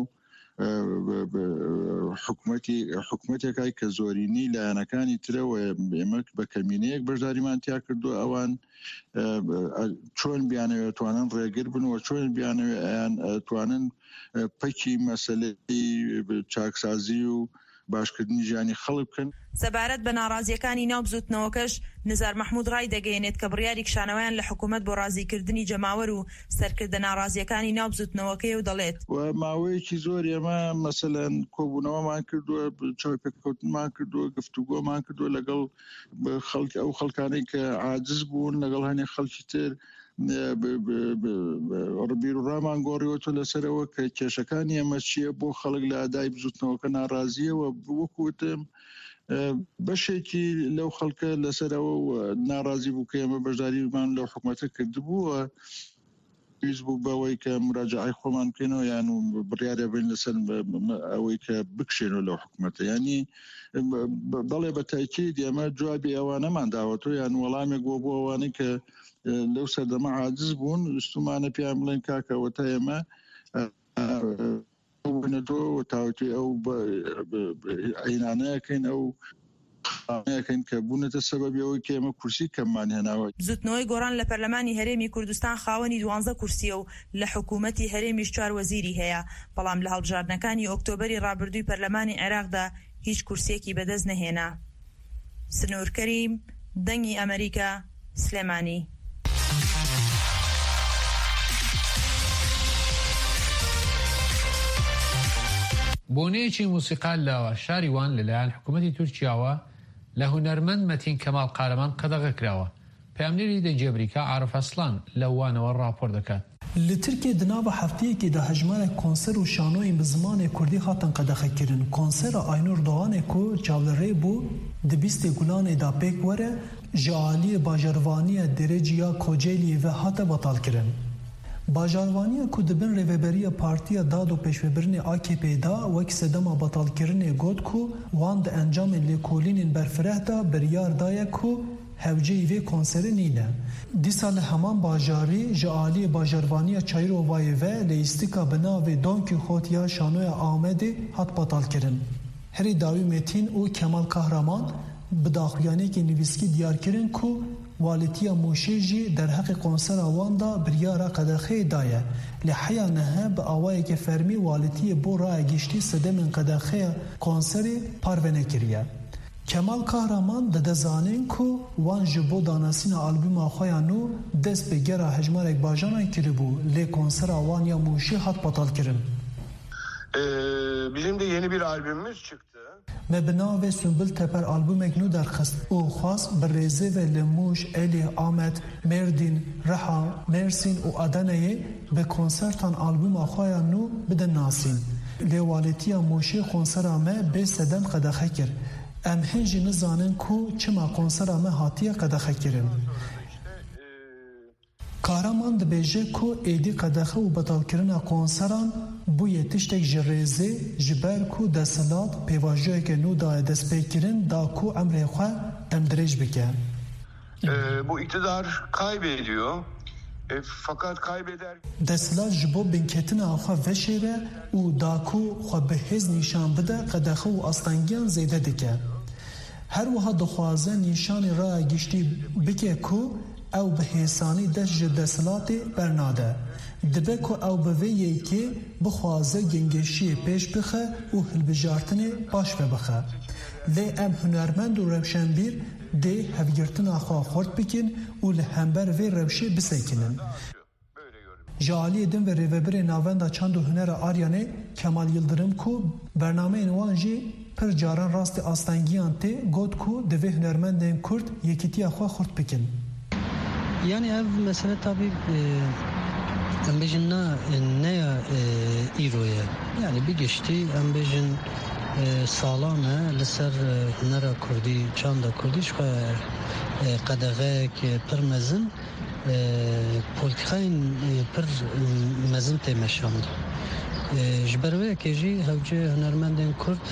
حکوومەتێکای کە زۆرینی لایەنەکانی ترەوە ئێمە بە کەمینەیەک بەشداریمان تیا کردو، ئەوان چۆن بیانەوێت توانن ڕێگر بن و چۆن بیانەوێت توانن پەکی مەسەلەی چاکسازی و باشکردنی ژیانی خەڵک بکەن. سەبارەت بە ناڕازیەکانی ناو بزوتنەوەکەش نزار مەحموود ڕای دەگەیەنێت کە بڕیاری کشانەوەیان لە حکوومەت بۆ ڕازیکردنی جەماوەر و سەرکردە ناڕازیەکانی ناو بزوتنەوەکەی و دەڵێت و ماوەیەکی زۆر ئێمە مەسەلەن کۆبوونەوەمان کردووە، چاوی پێککەوتنمان کردووە، گفتوگۆمان کردووە لەگەڵ خەڵک ئەو خەڵکانەی کە عاجز بوون لەگەڵ هەنێ خەڵکی تر ڕبیر و ڕامان گۆڕیوەتە لەسەرەوە کە کێشەکانی ئەمە چییە بۆ خەڵک لە ئادای بزوتنەوەکە ناڕازیەوە وەکوتم بەشێکی لەو خەڵکە لەسەرەوە ناڕازی بوو کە ئێمە بەشداریمان لەو حکوومەتە کردبووە پێویست بوو بەوەی کە مراجعی خۆمان بکەینەوە یان بڕیارە بین لەسەر ئەوەی کە بکشێنەوە لەو حکوومەتە، ینی بەڵێ بە تاکید ئێمە جوابی ئەوانەمان داوەتەوە یان وەڵامێک بۆ ئەوانەی کە لەو سەردەمە عاجز بوون وستمانە پێیان بڵێن کاکەوە تا ئێمە بنەتۆ تاوتی ئەو عینانەکەین ئەو خانەکەین کە بوونەتە سەبەبیەوەی کە ئێمە کورسی کەممان هێناوە. زوتنەوەی گۆڕان لە پەرلەمانی هەرێمی کوردستان خاوەنی 12 کورسیە و لە حکوومەتی هەرێمیش 4 وەزیری هەیە، بەڵام لە هەڵبژاردنەکانی ئۆکتۆبەری ڕابردووی پەرلەمانی عێراقدا هیچ کورسێکی بەدەست نەهێنا. سنوور کەریم، دەنگی ئەمریکا، سلێمانی. بۆنەیەکی موسیقال لەوە شاری وان لەلایەن حکوومەتی تورکیاوە لە هونەرمەند مەتین کەمال قارەمان قەدەغە کراوە. پەیامنێری دەنگی ئەمریکا عارف ئەسلان لە وانەوە ڕاپۆر دەکات. li Tirkiye di nava hefteyekê de hejmarek konser û şanoyên bi zimanê Kurdî hatin qedexekirin. Konsera Aynur Doğanê ku çavlerê bû di bîstê Gulanê da pêk were ji aliyê bajarvaniya Dereciya Kocaeli'ye ve hate batalkirin. Bajarvaniya ku dibin rêveberiya Partiya Dad û Pêşvebirinê AKP'ye da wek sedema batalkirinê got ku wan di encamên lêkolînên berfireh da biryar daye ku hevceyî vê konserê nîne. Dîsa li heman bajarî ji aliyê bajarvaniya Çayrovayê ve lê îstika bi navê Don Kîxotiya Şanoya Amedê hat batalkirin. Herî dawî Metin û Kemal Kahraman bi daxuyanekê nivîskî diyar kirin ku walîtiya Mûşê jî derheqê konsera wan da biryara qedexeyê daye. Li heya nehe bi awayekê fermî walîtiyê bo raya giştî sedemên qedexeya konserê parve nekiriye. Kemal Kahraman dide zanên ku wan ji bo danasîna albûma xwe ya nû dest bi gera hejmarek bajanan kiribû lê konsera wan ya Mûşê hat batalkirin. Bizim de yeni bir albümümüz çıktı. Me bi navê Sümbül Teper albûmek nû derxist û xwast bi rêzê ve li Mûş, Elê, Amed, Mêrdîn, Reha, Mêrsîn û Adaneyê bi konsertan albûma xwe ya nû bidin nasîn. Lê walîtiya Mûşê konsera me bê sedem qedexe kir. Em hin jî nizanin ku çima konsera me hatiye qedexekirin. Kahraman dibêje ku êdî qedexe û betalkirina konseran bûye tiştek ji rêzê ji ber ku desthilat pêvajiyeke nû daye destpêkirin da ku emrê xwe em dirêj bike. Bu iktidar kaybediyor. fakat kaybeder. Desthilat ji bo binketina xwe veşêre û daku xwe bi hêz nîşan bide qedexe û astangiyan zêde dike. Her wiha dixwaze nîşanê raya giştî bike ku ew bi hêsanî dest ji desthilatê bernade. Dibe ku ew bi vê yekê bixwaze gengeşiyê pêş bixe û hilbijartinê baş vebixe. Lê em hunermend û rewşenbîr dê hevgirtina xwe xort bikin û li hember vê rewşê bisekinin. Ji aliyê din ve rêveberê navenda çand û hunera Aryanê Kemal Yıldırım ku bernameyên wan jî pir caran rastî astangiyan tê got ku divê hunermendên Kurd yekîtiya xwe xort bikin. Yani ev mesele tabii em bêjin neya îroye. Yani bir geçti em bêjin salan e li ser hunera Kurdî çanda Kurdî xwe qedexeyek pir mezin politikayên pir mezin tê meşand. Ji ber wê yekê jî hewce hunermendên Kurd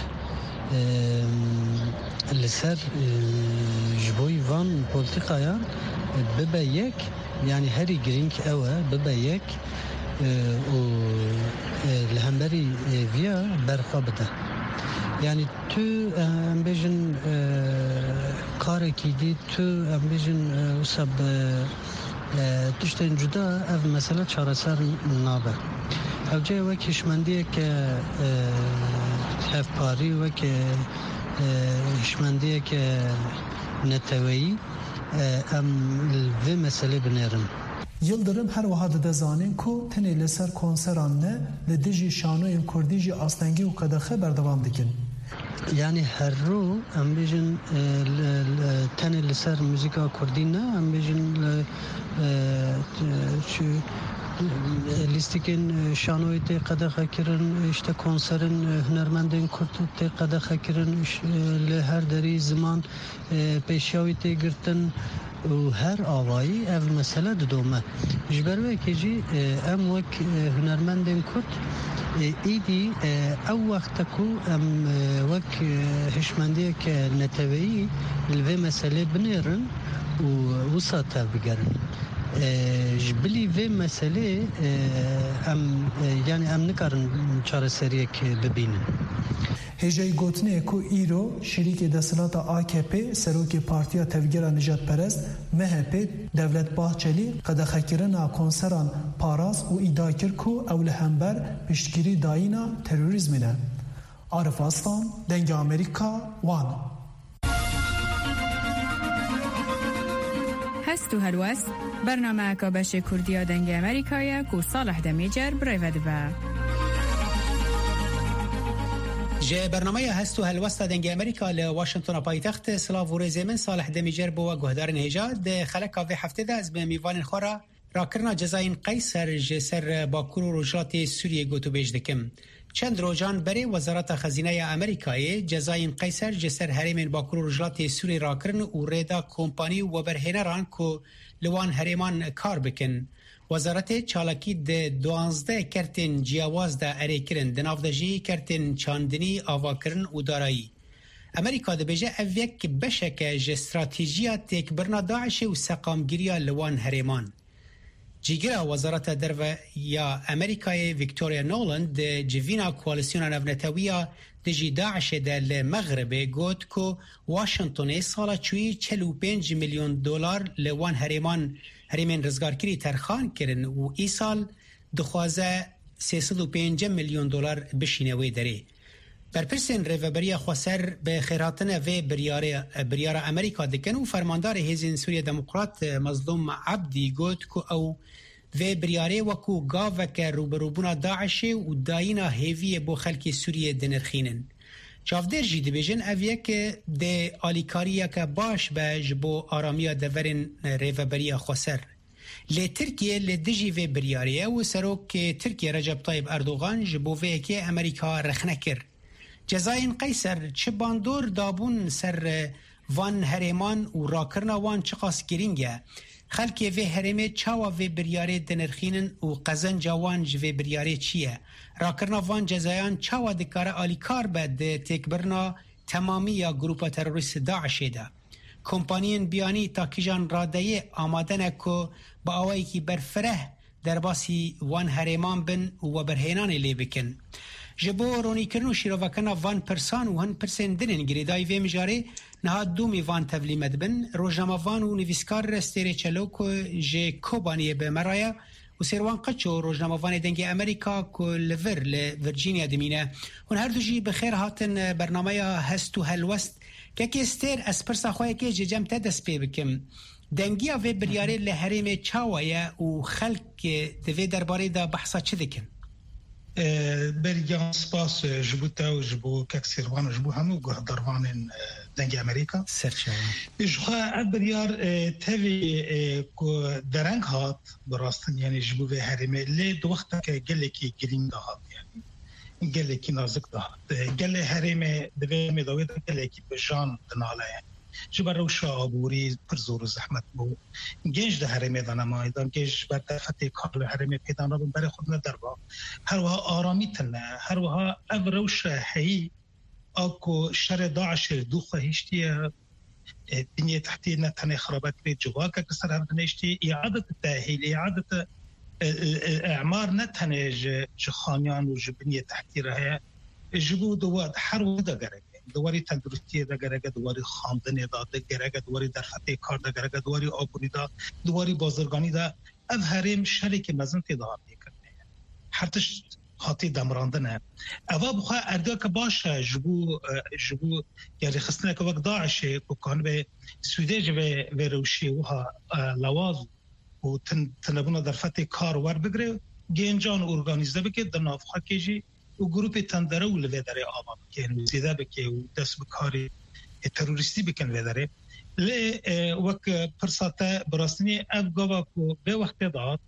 li ser ji bo van politikayan bibe yek yani herî girîng ew e bibe yek û li hemberî viya berxa bide. Yani tu em bêjin karekî dî tu em bêjin wisa bi tiştên cuda ev mesele çareser nabe. Hewce wek hişmendiyek hevparî wek hişmendiyek neteweyî em vê meselê binêrin. Yıldırım her wiha dide zanîn ku tenê li ser konseran ne li dijî şanoyên Kurdî jî astengî û qedexe berdewam dikin. Yani her ro em bêjin tenê li ser müzîka Kurdî ne em bêjin lîstikên şanoyê tê qedexe kirin, işte konserên hunermendên Kurd tê qedexe kirin, li her derî ziman pêşawî tê girtin û her avayî ev mesele didome. Ji ber wê yekê jî em wek hunermendên Kurd îdî ew wexte ku em wek hişmendiyek neteweyî li vê meselê binêrin û wisa tev bigerin. Ji bilî vê meselê em yani em nikarin çareseriyek bibînin. Hêjeyî gotinê ku îro şîrîkê desthilata AKP serokê Partiya Tevgera Nijadperest MHP Devlet Bahçeli qedexekirina konseran paraz û îdia kir ku ew li hember piştgirî dayîna terorîzmê ne. Arif Aslan, Dengê Amerîka, Wan. هەست و هەلوەست بەرنامەیەکە بەشی کوردیە دەنگی ئەمریکایە و ساڵح دەمیجەر برێڤە دەبە. جه برنامه هست و هلوستا دنگ امریکا ل واشنگتن پایتخت سلاو و رزمن صالح دمیجر بو گهدار نهجا د خلک و هفته ده از به میوان خورا راکرنا جزاین قیصر جسر باکور و رجلات سوریه گوتو بیج دکم. چند روزان بری وزارت خزینه امریکای جزاین قیصر جسر حریم باکور و رجلات سوریه راکرن و ردا کمپانی و برهنران کو لوان حریمان کار بکن. وزارت چالاکی د 12 کرتن جیاواز د اریکرن د نافدجی کرتن چاندنی آواکرن و دارایی. امریکا د بجه اویک بشک ج استراتیجیا تکبرنا داعش و سقامگیریا لوان حریمان. جیگرا وزارت درو یا امریکای ویکتوریا نولند د جوینا کوالسیون نونتویا د جی داعش د المغرب گوت کو واشنگتن سالا چوی 45 میلیون دلار لوان حریمان هریمن رزگارکری ترخان کردن و ای سال دخوازه 305 میلیون دلار بشینوی داره. برپرسین روبریا خسر به خیراتن و بریار امریکا دکن و فرماندار حزب سوریه دموکرات مظلوم عبدی گوت کو او و بریاره وکو گاو که روبروبونا داعش و داینا هیوی بو خلک سوریه دنرخینن. چافدر جی دیویژن اویه که ده آلیکاریه که باش به جبو آرامیا دورن ریوبریا خسر. لی ترکیه لی دجی و بریاریه و سروک ترکیه رجب طایب اردوغان جبو وی که امریکا رخنه کر. جزاین قیصر چه باندور دابون سر وان هریمان و راکرنا وان چقاس گرینگه. خلکی و هرمه چاوا و بریاره دنرخینن و قزن جوان و بریاره چیه؟ راکرنا وان جزایان چاوا دکاره آلیکار به ده تکبرنا تمامی یا گروپا تروریست داعشه ده. کمپانیان بیانی تا کیجان رادیه آمادن کو با آوایی که برفره در باسی وان هریمان بن و برهینان لی بکن. جبو رونی کرنو شیروکنا وان پرسان و هن پرسن دنن گریدای وی مجاره نها دومی وان تبلیمت بن روزنامه وان و نویسکار رستری چلو که جه کوبانیه به مرایا و سروان قچو روزنامه وان دنگ امریکا که لور لورجینیا دمینه و هر دو جی بخیر هاتن برنامه هستو هلوست که استر از پرسا خواه که جم تدس پی بکم دنگی و بریاره لحریم چاویه و خلق دوی درباره دا بحثا چه دکن؟ بريان سباس جبوتا وجبو كاكسيروان وجبو همو قهدروان دنج امريكا سرچا جخوا بريار تاوي كو درنگ هات براستن يعني جبو في هرمه لي دو وقتا قلكي جرين هات يعني قلكي نازك هات قل هرمه دوي مدوي قلكي بجان دنالا يعني جبر وشا ابوري پرزور زحمت بو گنج ده هرمه دانا مایدان گنج بر دفعه کار هرمه پیدان را برای خود ندربا هر وها آرامی تنه هر وها ابروش هی اكو شر داعش دوخه هشتي الدنيا تحتي نتني خرابات بيت جواكا كسر هذا نشتي اعاده التاهيل اعاده الاعمار نتني جخانيان وجبنيه تحتي راه جبو دواد حرو دغرك دواری تندرستی دغرگه دواری خواندن دا دغرگه دواری در خطه کار دغرگه دواری آبونی دا دواری بازرگانی دا اف هریم شریک مزن تدار میکنه هرتش خاطی دمراندنه اوا بخوا ارگا که باشه جبو یعنی خصنا که وقت داعش کو کان به سویدج و روشی وها لواز و تنبونه در خطه کار ور بگره گنجان ارگانیزه بکه در نافخه کیجی و گروپ تندره و لوی داره آبا بکن زیده بکه و دست بکاری تروریستی بکن وی داره لی وک پرساته براستنی اف گاوا کو به وقت داد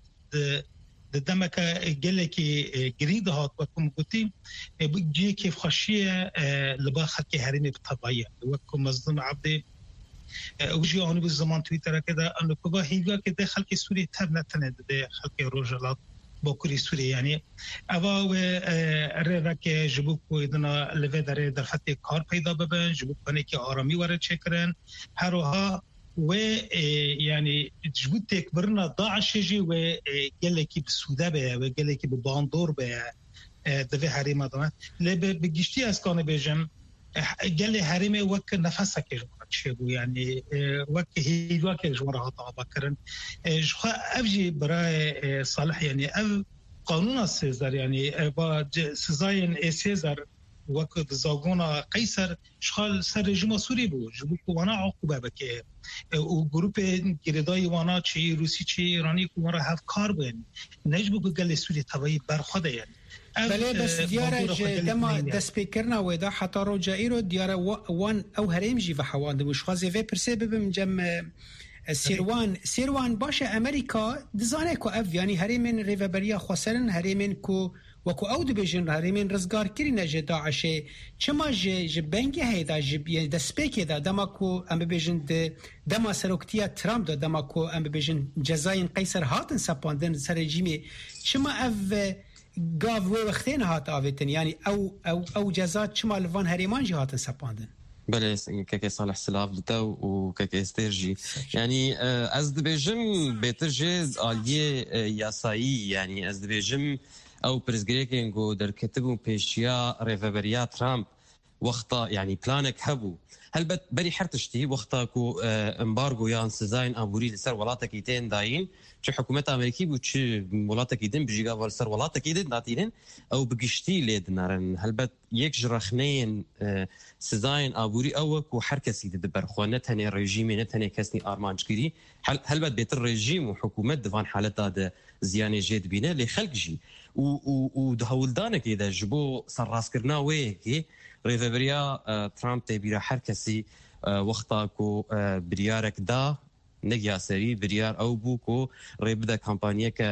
دمک گله که گرید هات وکم گوتی جی کیف خشیه لبا خلق حریم بطبعیه وکم مظلوم عبد وجي اون بالزمان تويتر كده انه كبا هيجا كده خلق سوري تر نتنه ده خلق روجلات بوكري سوري يعني اوا و رك جبوك ودنا لفدر در خط کار پیدا ببن جبوك کنه که آرامی وارد چکرن هروها و يعني جبوك تكبرنا داعش جي و قال لك بسوده به و قال لك بباندور به دفه حريم دنا ل بگشتي از کانه بجم قال لي حريم وك نفسك شبو يعني وك هي وك جمره طابا كرن جو افجي براي صالح يعني اف قانون سيزار يعني با سزاين سيزار وك زاغونا قيصر شخال سر رژیم سوری بود جبو وانا عقوبه بکه و گروپ گردای وانا چی روسی چی ایرانی کو مرا هف کار بین نجبو گل سوری توی برخوده يعني بله بس دیاره دما دست پیکرنا و دا حتی رو جایرو دیاره وان او هریم جی و حوانده وش خوازه و پرسه ببیم جم سیروان باشه امریکا دزانه کو اف یعنی هریمن ریوبریا خسرن هریمن کو وکو او دبیجن هریمن رزگار کرینه جه داعشه چما جه بنگه هیدا جه دست پیکه دما کو ام ببیجن دما سروکتیا ترامپ دا دما کو ام ببیجن جزاین قیصر هاتن سپاندن سر رژیمی چما اف گاو وقتین هات آویتن یعنی او جزات چما لوان هریمان جه هاتن سپاندن بله كاكي صالح سلاف دتو وكاكي استرجي يعني از دبيجم بيترجز آلية ياسايي يعني از دبيجم او برزغريكينغو در كتبو بيشيا ريفابريا ترامب وقتا يعني بلانك هبو هل بري حرتشتي وقتا كو امبارغو يان سزاين امبوري لسر ولاتك يتين داين چه حكومت امريكي بو چه ولاتك يدن بجيغا ولسر ولاتك يدن داتينن او بگشتي ليدنارن هل يك جرخنين سزاين امبوري او كو حركسي دبرخو نتني ريجيمي نتني كسني ارمانجكري هل بيت الرجيم وحكومت دفان حالتها ده زيانه جيد بينا لخلق جي و دهولدانه كده جبو سراسكرنا ويكي ريفابريا ترامب تبيرا حركسي وقتا كو بريارك دا نجيا سري بريار او بوكو ريبدا كامبانيا ك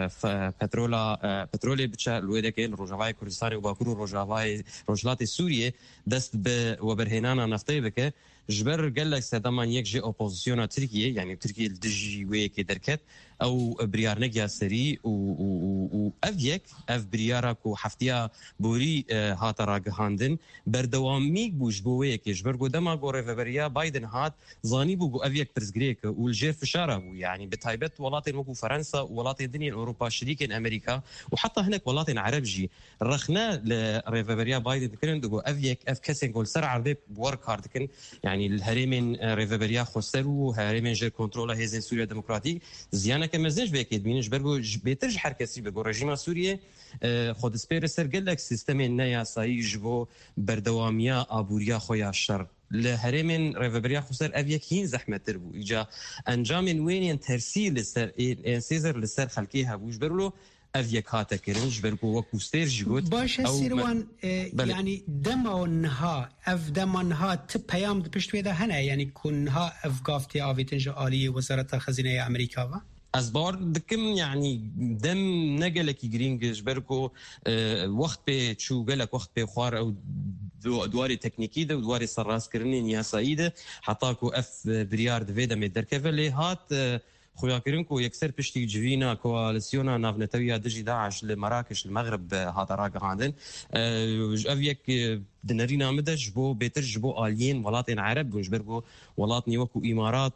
بترولي بتشا الويدك الروجاواي كردستان وباكورو روجاواي روجلات سوريا دست وبرهنانا نفطي بك جبر قال لك سدمان يك جي اوبوزيسيون تركيا يعني تركيا الدجي ويك دركت او بريار نجا سري و افيك اف بريارك وحفتيا بوري هاتراغ هاندن بردواميك بوش بويك جبر قدما غوريفبريا بايدن هات زاني بو افيك برزغريك والجير فشاره يعني بتايبت ولاطين وكو فرنسا ولاطين الدنيا اوروبا شريك امريكا وحتى هناك ولاطين عربجي رخنا لريفبريا بايدن كن دو افيك اف كاسين كل سرعه عربي بورك هارد كن يعني الهرمين ريفبريا خسروا هرمين جير كنترول هيزن سوريا ديمقراطيك زيانه كمزنج بيكيد بينش برجو بيترج حركسي بجو رژیم سوریه خود سپیر سر گلک سیستم نیا سایی جبو بردوامیا ابوریا خویا شر لهرمن ريفبريا خسر افيكين زحمه تربو اجا انجام وين ترسيل لسر سيزر لسر خلقيها بوش برلو افيك هاتا كرنج بركو وكوستير جوت باش سيروان يعني دمونها اف دمونها تبيام بشتويدا هنا يعني كونها افغافتي افيتنج عاليه وزاره الخزينه امريكا أزبار دكم يعني دم نجلك يجرينجش بركو وقت بشو قالك وقت بخوار أو دواري تكنيكي ده ودواري سراس كرنين يا سعيدة حطاكو اف بريار دفيدا ميدر كيفلي هات خويا كرينكو يكسر بشتي جفينا كواليسيونا نافنتويا دجي داعش لمراكش المغرب هذا راق عندن افيك دنارينا مدج بو بيترج بو الين ولاتين عرب وجبركو ولاتني وكو امارات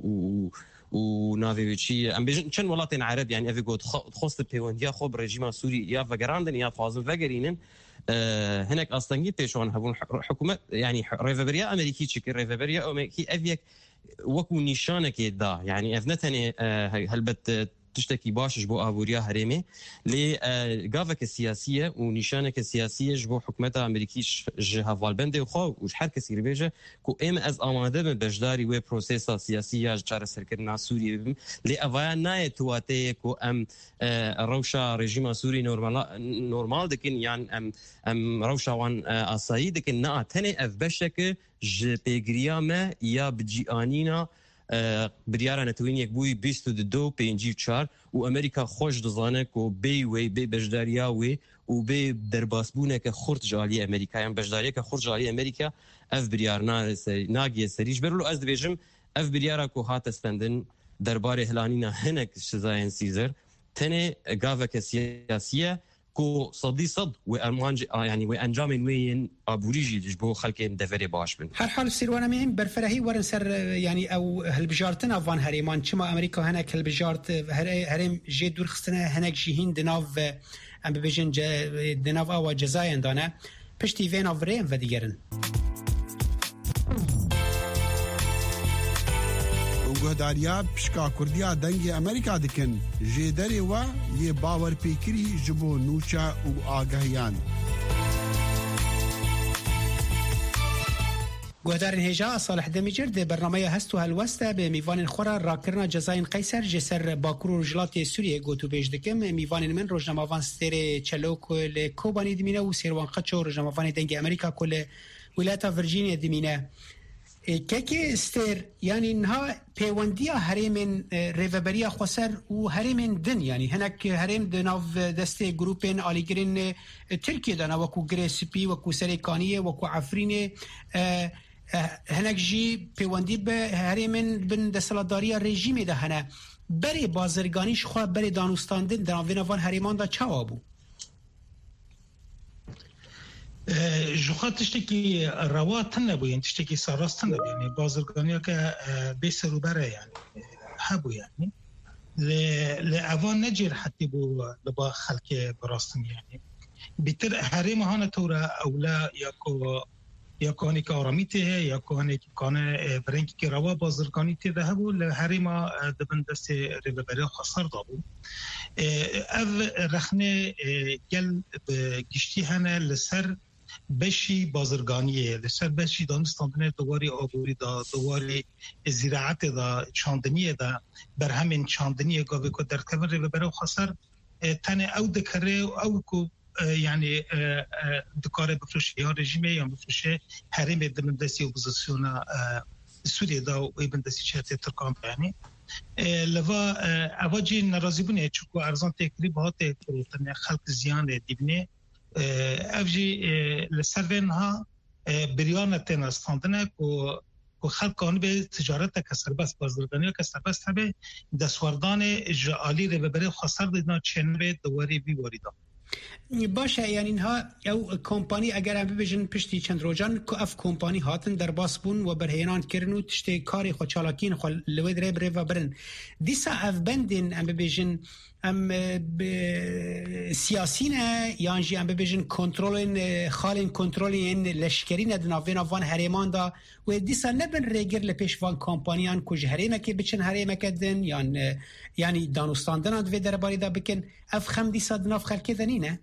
ونافي بيتشي ام بيجن كان ولاتين عرب يعني افي قد خصت بيونديا خب رجيم سوري يا فغراندن يا فازل فغرينن هناك اصلا جيت شلون هبون حكومه يعني ريفبريا امريكي تشكل ريفبريا امريكي افيك وكو نشانك دا يعني افنتني هلبت تشتكي باش جبو ابوريا هرمي لي غافك السياسيه ونشانك السياسيه جبو حكومتها امريكيش جهه فالبند وخو وحركه سيربيجه كو ام از اماده من بجداري و بروسيسا سياسيه جار سركرنا سوريا لي افايا ناي تواتي كو ام روشا ريجيم سوري نورمال دكن يعني ام روشا وان اساي دكن نا تني اف بشك ج بيغرياما يا بجيانينا بريارة نتوينيك بوي بيستو دو بينجي تشار وامريكا خوش دزانك و بي وي بي بجداريا وي و بي درباسبونك خرط جالي امريكا يعني بجداريك خرط جالي امريكا اف بريارنا ناگي سريج برلو از دبيجم اف بريارا كو هات استندن درباري هلانينا هنك شزاين سيزر تني غافك سياسيه كو صدي صد وأرمانج يعني وأنجام وين أبوريجي جبو خلكين دفري باش بن هر حال سيروانا مين برفرهي ورن سر يعني أو هالبجارتنا فان هريمان شما أمريكا هناك هالبجارت هرم جي دور خستنا هناك جيهين دناف أم ببجن دناف أو جزاين دانا بشتي فين أفرين فديجرن گهداریا پشکا کردیا دنگ امریکا دکن جدری و یه باور پیکری جبو نوچا و آگاهیان گهدارن هجا صالح دمیجر ده برنامه هستو هلوسته به میوان خورا راکرنا جزاین قیصر جسر باکور و رجلات سوریه گوتو بیش دکم میوان من روزنامه‌وان ستر چلو کل کوبانی دمینه و سیروان قچو روزنامه‌وان دنگ امریکا کل ولایت ورجینیا دمینه كيكي استير يعني انها بيونديا هريمن ريفبريا خسر وهريمن دن يعني هناك هريم دناف دستي جروبين اليجرين تركيا دنا وكو غريسبي وكو سريكانيه وكو عفرينه هناك جي بيوندي بهريمن بن دسلاداريا ريجيم ده هنا بري بازرگانيش خو بري دانوستاندن دناوينا وان هريمان دا چاوابو جوخات تشتكي رواتن نبو يعني تشتكي سراستن نبو يعني بازرگانيا که بيسرو بره يعني حبو يعني لأوان نجير حتى بو لبا خلق براستن يعني بيتر هريم هانا تورا اولا ياكو هنك آراميته ياكو هنك كان برنكي که روا بازرگانيته ده هبو لهريم دبن دست ريببري خسر دابو اف رخنه گل گشتی هنه لسر بشی بازرگانیه لسر بشی دانستاندنه دواری آبوری دا دواری زراعت دا چاندنیه دا بر همین چاندنیه گاوه که در کبر رو برای خسر تنه او دکره او که يعني دكاره بفرش يا رژیم یا بفرش حریم دمندسی اپوزیسیون سوریه دا و بندسی چهت ترکان يعني لوا اواجی ناراضی بونه چکو ارزان تکری بهات تن خلق زیان دیبنه افجی لسرون ها بریان تن استاندنه کو که خلقان به تجارت که سربست بازرگانی که سربست هبه دستوردان جعالی رو ببره خسر دیدنا چنبه دواری بیواری دا باشه یعنی اینها او کمپانی اگر هم ببیشن پشتی چند روزان که اف کمپانی هاتن در باس بون و برهینان کرن و تشتی کاری خود چالاکین خود لوید ری بره و برن دیسا اف بندین هم ببیشن هم سیاسی نه یعنی هم ببیشن کنترولین خالین کنترولین لشکرین دناوین آوان هریمان دا و دیسا نبن ریگر لپیش وان کمپانیان کج هریمه که بچن هریمه کدن یعنی دانستاندن دوی درباری دا بکن اف خم دیسا دناف خلکی دنینه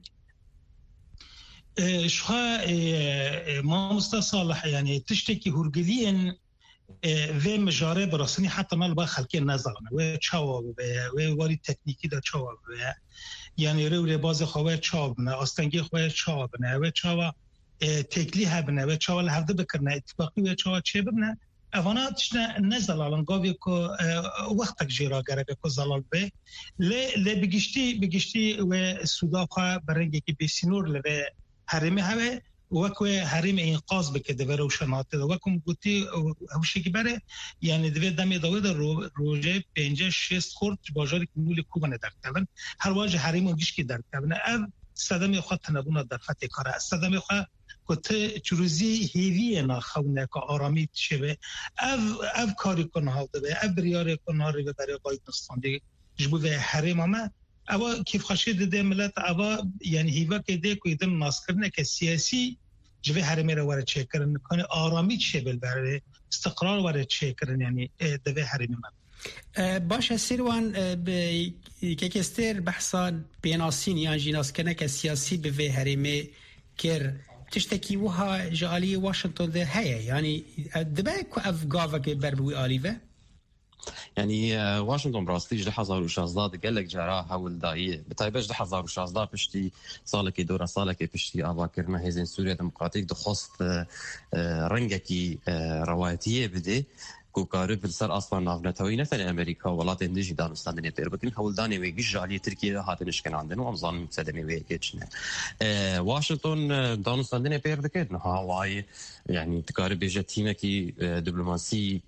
شها ما مستصالح يعني تشتكي هرجلين في مجاري براسني حتى ما لبا خلقي نظرنا وشاو وواري تكنيكي دا شاو يعني رولي باز خواه شاوبنا استنگي خواه شاوبنا وشاو تكلي هبنا وشاو لحظه بكرنا اتفاقي وشاو چه ببنا اوانا تشنا نزل على قاوي كو وقتك جيرا گرگه كو زلال به ل بگشتي و سوداخا برنگي كي بسينور ل حرمه هوا وکو حرم انقاذ بکده و روشناته وکم گوتی هوشی که بره یعنی دوی دمی داوید روزه 5-6 خورد بازار کمول کوبنه در کردن هر واژه حرم اونجش که در کردن اف صدمه خود تنبونه در فتح کاره صدمه خود که چروزی هیوی ناخونه که آرامی شوه اف کاری کنه ها دوی اف بریار کنه ها رو برای قاید نستانده جبوه حرم همه اوا کیف خشید ده ملت اوا یعنی هیوا که ده کوی دم ناس کرنه که سیاسی جوه حرمه رو وارد چه کرن کنه آرامی چه بلبره استقرار وارد چه کرن یعنی دوه حرمه من باشه سیروان که کستر بحثا بیناسین یعنی جیناس کنه که سیاسی به حرمه کر تشتکی وها جالی واشنطن ده هیا یعنی دبه که افگاوه که بربوی آلیوه يعني واشنطن براستي جده 2016 قال لك جرا حول دايه بتايبش جده 2016 بشتي صالك دورة صالك بشتي اباكرنا هيزن سوريا ديمقراطيك دخست رنگكي روایتيه بده كوكاري بالسر اصلا نافنتوي نفن امريكا ولات انديجي دانستان دني بير بكن حول داني ويجي جاليه تركيا هاتنش كان عندنا وامزان متسدمي ويجينا واشنطن دانستان دني بير دكنا هاواي يعني تكاري بيجا تيمكي دبلوماسي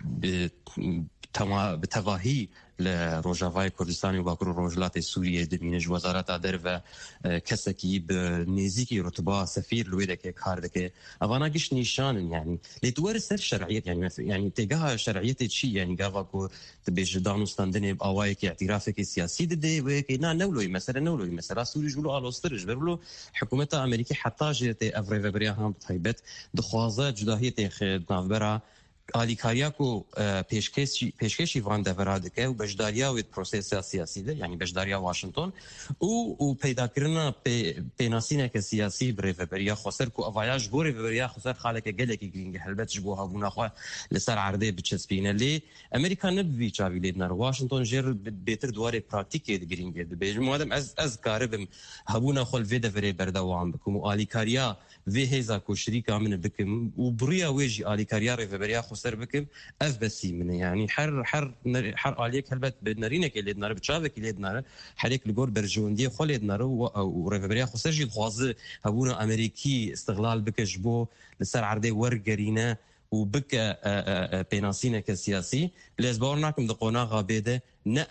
بتواهی لروجاوای کردستان و باکر روجلات سوریه دمینج وزارت دار و کسکی به نزدیکی رتبه سفیر لویده که کار دکه اوانا گش نشان یعنی لدور سر شرعیت یعنی تجاه شرعیت چی یعنی گاوا کو تبیج دانستان دنه اوای کی اعتراف کی سیاسی ده و کی نه نولوی مثلا سوری جلو آلوسترج برلو حکومت امریکا حتی جت افری بریا هم طیبت دخوازه جداهیت خدمتبرا آلیکاریا کو پیشکشی وان دوراد که و بجداریا و پروسس سیاسی ده یعنی بجداریا واشنطن و پیدا کردن پیناسینه که سیاسی بره بریا خسر کو اوایاج بوری بریا خسر خاله که گله کی گرینگ هلبت جبو ها بونا خو لسر عرضه بچسبینه لی امریکا نبی چاویلید نر واشنطن جر بهتر دواره پراکتیک گرینگ ده به مادم از کاربم هبونا خل ویده بره بردوام بکم آلیکاریا وی هزا کو شریکا من بکم و بریا ویجی آلیکاریا رو بریا خسر بكم اف بسي من يعني حر عليك هلبت بدنارينه كليد نار بتشابك كليد نار حريك الجور برجوندي خليد نار وريفريا خسرجي الخواز هبونا امريكي استغلال بكجبو لسر عرضي ورغرينا وبك بيناسينه كسياسي لزبورناكم دقونا غابيده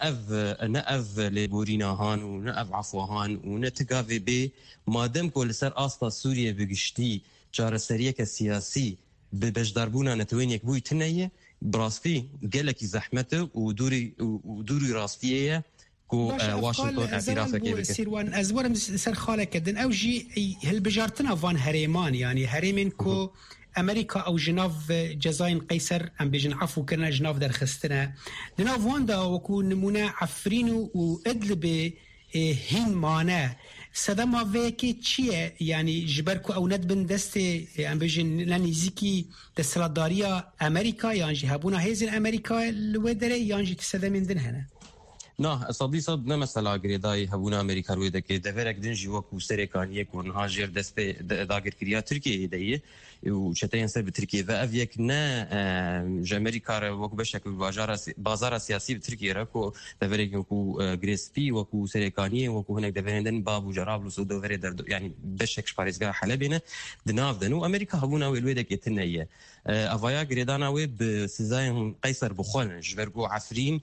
نأف لبورينا هان ونأف عفوهان ونتقافي بي مادم كل سر اصلا سوريا بقشتي جارسريه كسياسي ببجداربونا نتوين يكبوي تنية براستي قالك زحمته ودوري راستيه كو واشنطن اعترافك يبكي سيروان ازور سر خالك دن او جي هالبجارتنا فان هريمان يعني هريمن كو امريكا او جناف جزاين قيصر ام بيجن عفو كنا جناف در خستنا جناف واندا وكو نمونه عفرينو وادلب هين مانه صدام وکی چیه یعنی جبرکو او ندبن دست ام بجن لنیزیکی دستلداریا امریکا یعنی هبونا هیزن امریکا لودره یعنی تصدمین دن هنه نه صدی صد نه مثلا گریدای هبون امریکا روی دکه دورک دنجی وکو سرکانیه کو نهاجر دست داگر کریا ترکیه ایدایه و چتاین سر به ترکیه و اویک نه امریکا وکو بشکل بازار سیاسی به ترکیه را کو دورک کو گریسپی وکو سرکانیه وکو هناك دورندن باب و جرابلس و دوره در یعنی بشک پاریزگاه حلبینه دناف دنو امریکا هبون اوی الوی دکه تنیه اویا گریدانا وی به سزاین قیصر بخون جبرگو عفرین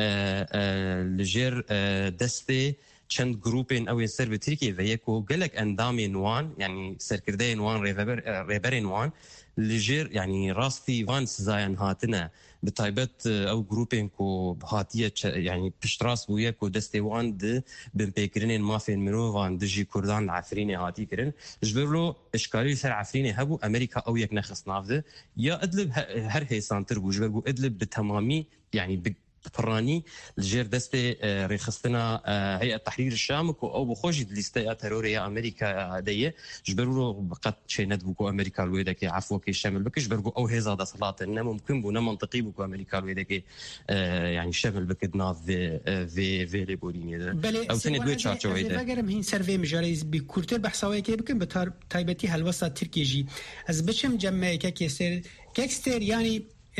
لجر دسته چند گروپین او سر به ترکیه و یکو گلک اندام نوان یعنی سرکرده نوان ریبر نوان لجر یعنی راستی وان سزاین هاتنه به تایبت او گروپین کو هاتیه یعنی پشتراس بو یکو دسته وان ده بمپیکرین مافین منووان دجی کردان العفرین هاتی کرن جبرلو اشکالی سر عفرین هبو امریکا او یک نخص نافده یا ادلب هر هیسان تربو جبرگو ادلب بتمامی يعني فراني الجير دستي ريخستنا هيئة تحرير الشام أو بخوجي ليستة ترورية أمريكا ديه جبروا بقت شيء ندبوكو أمريكا الويدك عفوا كي الشامل بك جبروا أو هذا ده صلاة إنه ممكن بنا منطقي بوكو أمريكا الويدك يعني الشامل بك ناف في ليبوليني ده أو سنة دويت شاطر ويده. بقرم هين سيرفي مجاريز بكورتر بحثاوي كي بكم بتار تايبتي هالوسط تركيجي از بشم جمعي كيكستر يعني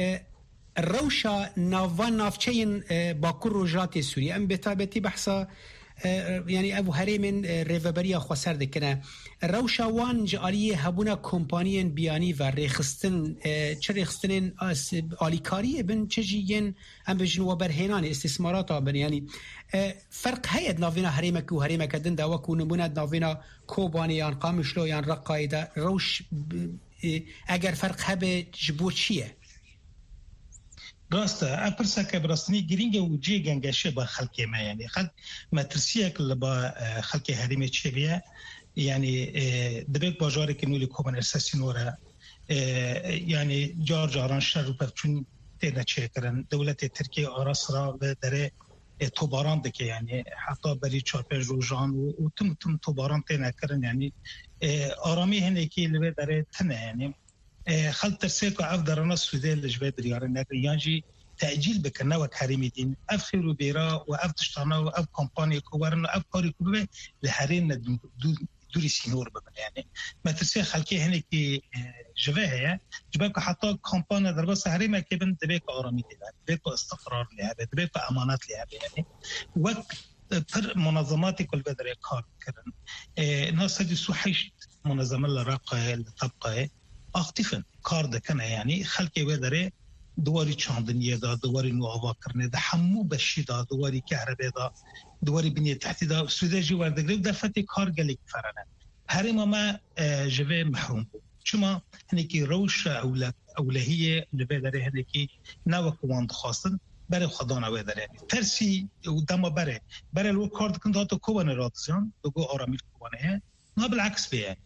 الروشة نافچين باكور روجات سوريا ام بتابتي بحثا يعني ابو هريمن ريفبريا خسر دكنا الروشة وان جاليه هبونا كومبانيين بياني و ريخستن چريخستنين آليكاري ابن چجيين ام بجنوا برهنان استثمارات ابن يعني فرق هيد نافينا هريمك و هريمك دن دا وكو نمونا نافينا كوبانيان قامشلو يعني رقايدا روش اگر فرق هبه جبو چيه راسته افرسا که براستنی گرینگ و جی گنگشه با خلق ما يعني خلق مترسیه که با خلق هریمه چه بیه يعني دبیت باجاری که نولی کومن ارساسینوره يعني جاران شر و پرچون تینه چه کرن دولت ترکیه آراس را به دره توباران دکه يعني حتی بری چارپر روزان و تم توباران تینه کرن يعني آرامی هنه که لبه دره تنه يعني خلط ترسيكو عف درنا السودان لجباد ريارنا يانجي تأجيل بكنا وكريم دين أفخر بيرا وأف تشتانا وأف كومباني كوارنا أف كاري كوبه لحرين دوري سينور ببن يعني ما ترسي خلقي هنا كي جواها جباك حتى كومباني دربا سهريما كيبن دبيك آرامي ديها دبيك استقرار لها دبيك أمانات لها يعني وقت پر منظماتي كل بدر كار كرن ناس هدي سوحيش منظمة لراقة لطبقة اختیفن کار دکنه یعنی خلقی وداره دواری چاندنیه دا دواری نوآوا کرنه دا همو بشی دا دواری کهربه دا دواری بنیه تحتی دا سوده جی وردگره دفتی کار گلیک فرنه هرما ما جوه محروم بود چما هنکی روش اولهیه لبه هنکی نوکوان دخواستن برای خدا نوه داره ترسی و دما برای لو کار دکن دا تو کوانه رادزیان دوگو آرامیل کوانه نه بالعکس بیه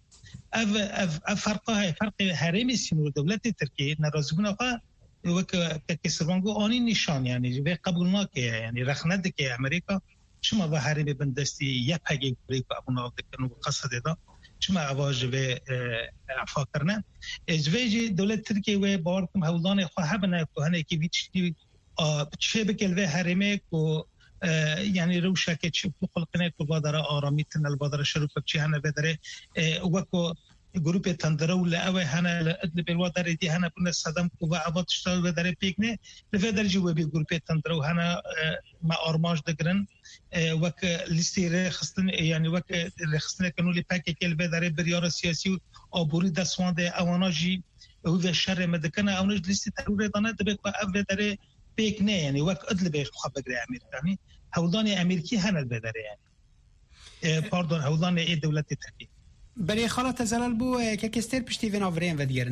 اف فرق هرمی سینور دولت ترکیه نرازبونه ها وک کسرانگو آنی نشان یعنی به قبول نکه یعنی رخنده که امریکا شما به هرمی بندستی یک پگی بری قبول نکردن و قصد دا شما آواز به عفا کردن ازویج دولت ترکیه و باورکم هولدان خواهب نه کوهنه کی ویچ چه بکل و هرمی کو يعني روشة كتشوف خلقنا كبادرة آرامیتن البادرة شروع بچی هنه بدره وکو گروپ تندرو لأوه هنه لأدل بالوادر دي هنه بنا صدام كوبا عباد اشتغل بدره بيكنه لفدر جوا بي گروپ تندرو هنه ما آرماج دقرن وك لستي رخصتن يعني وك رخصتن كانوا لي باكي كل بدره بريار سياسي او بوري دسوان ده اواناجي هو الشر مدكنا اوناج لستي ترور دانه دبقى بدره بيكنه يعني وك أدل بيش مخبق لأمريكا يعني هولداني أمريكي هنا البدر يعني باردون هولداني إيه دولة تركيا بلي خلاص زلال بو كاكستير بشتي فين أفرين وديرن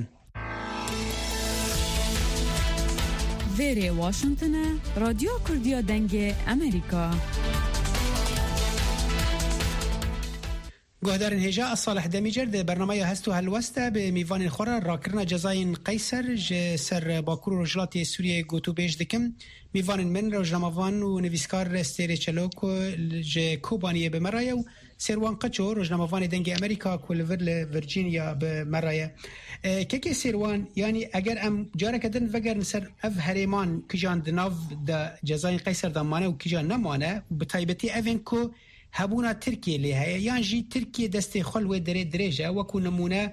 فيري واشنطن راديو كرديا دنگ أمريكا گهدارن هجا صالح دمیجر ده برنامه هستو هلوسته به میوان خورا راکرنا جزاین قیصر سر باکور رجلات سوریه گوتو بیش دکم میوان من روزنامه‌وان و نویسکار استری چلوکو ج کوبانیه به مرایه و سروان قچو روزنامه‌وان دنگ امریکا کولور ورجینیا به مرایه که سروان یعنی اگر ام جاره کدن وگر سر اف هریمان کجان دناو د جزاین قیصر دمانه و کجان نمانه به تایبتی اوین کو هبونا تركيا اللي هي يانجي تركيا دستي خلوة دريجة وكو نمونة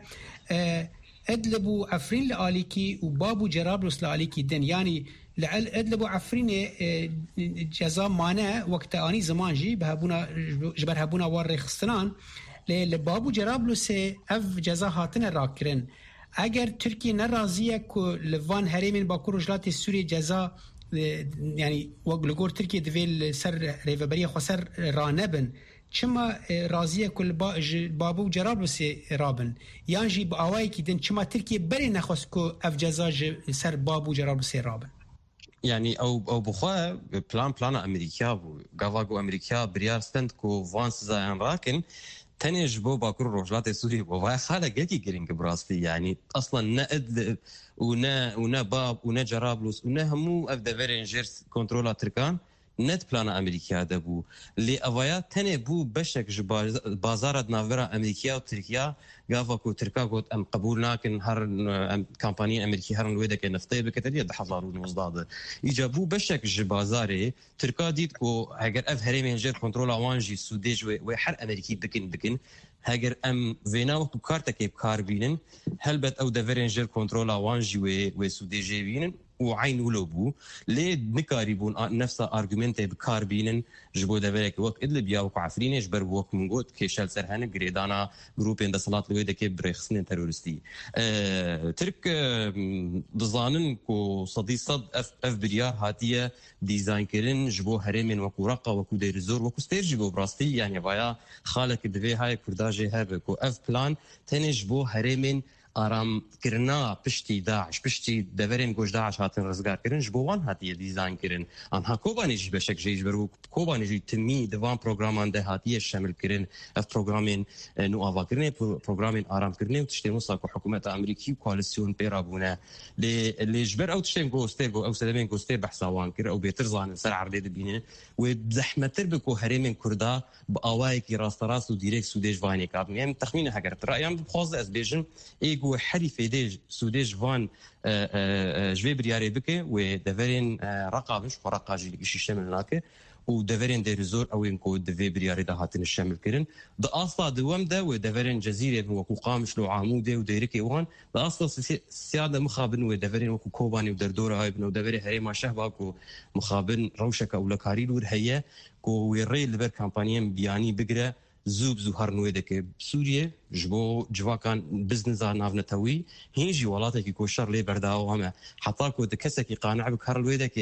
ادلبو عفرين لآليكي وبابو جرابلس لآليكي دن يعني ادلبو عفرين جزا مانا وقت آني زمان جي بهبونا جبر هبونا وار خستنان لبابو جرابلس اف جزا هاتن راكرن اگر تركيا نرازية كو لفان هريمين باكو رجلات السوري جزا يعني وقلقور تركيا دويل سر ريفابريا خسر رانبن چما راضيه كل بابو جرابلس رابن يانجي باواي كيدن چما تركيا بري نخسكو اف جزاج سر بابو جرابلس رابن يعني او بخوا بلان امريكا غافاغو امريكا بريار ستند كو فانس زان راكن تنج بو باكر روجلات سوري بو خاله جيكي جرينج براستي يعني اصلا نقد ونا باب ونا جرابلس ونا همو اف ذا فيرنجرز كنترول تركان نت بلانا امريكا دبو لي افايا تنه بو بشك بازار نافرا امريكا وتركيا غافاكو تركا قلت ام قبول لكن هر كامباني امريكي هر ويدك نفطي بكتريه حضار ومزداد يجابو بشك بازاري تركا ديت كو اگر اف هريمين جير كنترول وانجي سوديج وحر امريكي بكن هاجر ام فينا وقت كارتك بكاربينن هلبت او دفرنجر كنترول وانجي وسوديجي بينن وعين ولوبو ليه نكاريبون نفس ارغيومنت بكاربينن جبو دبرك وقت اللي بياو عفرين اجبر وقت من قوت كيشال سرهن جريدانا جروبين د صلات لويدك بريخسن تيرورستي ترك دزانن كو صدي صد اف بريار هاتيه ديزاين كرين جبو هرمن وكورقه وكو ديرزور وكو ستيج جبو براستي يعني فيا خالك دبي هاي كرداجي هبكو اف بلان تنجبو هرمن آرام کرنا پشتی داعش پشتی دورین گوش داعش هاتن رزگار کرن جبوان هاتیه دیزاین کرن آنها کوبانیجی بشک جیج برو کوبانیجی تمی دوام پروگرامان ده هاتیه شامل کرن اف پروگرامین نو آوا کرنه پروگرامین آرام کرنه و تشتیم وساق حکومت امریکی و کواليسيون پیرابونه لی جبر او تشتیم گوستر او سلمین گوستر بحثوان کر او بیترزان سر عرض بینه و زحمتر بکو هرمن کردا باوای کی راست راست و دایرکت سودج وانی کاب یعنی تخمین هگر رأیم بخواز از بیژن و حرفه ديج سوديج فان جوي برياري بكي ودفرين رقابش ورقاجي لكي الشمل هناك ودفرين ديرزور او ينكو دفي برياري ده هاتن الشمل كرن ده اصلا دوام ده ودفرين جزيره وكو قامش لو عموده وديركي وان ده اصلا سياده مخابن ودفرين وكو كوباني ودردور هاي بنو دفري هريما شهباكو مخابن روشك او لكاري لور هي كو ويري لبر كامبانيين بياني بقرا زوب زوهر نويدك سوريا جبو جواكان بزنس نافنتوي هيجي ولاتك كوشر لي برداو هم حتى كو دكسكي قانع بكار الويدك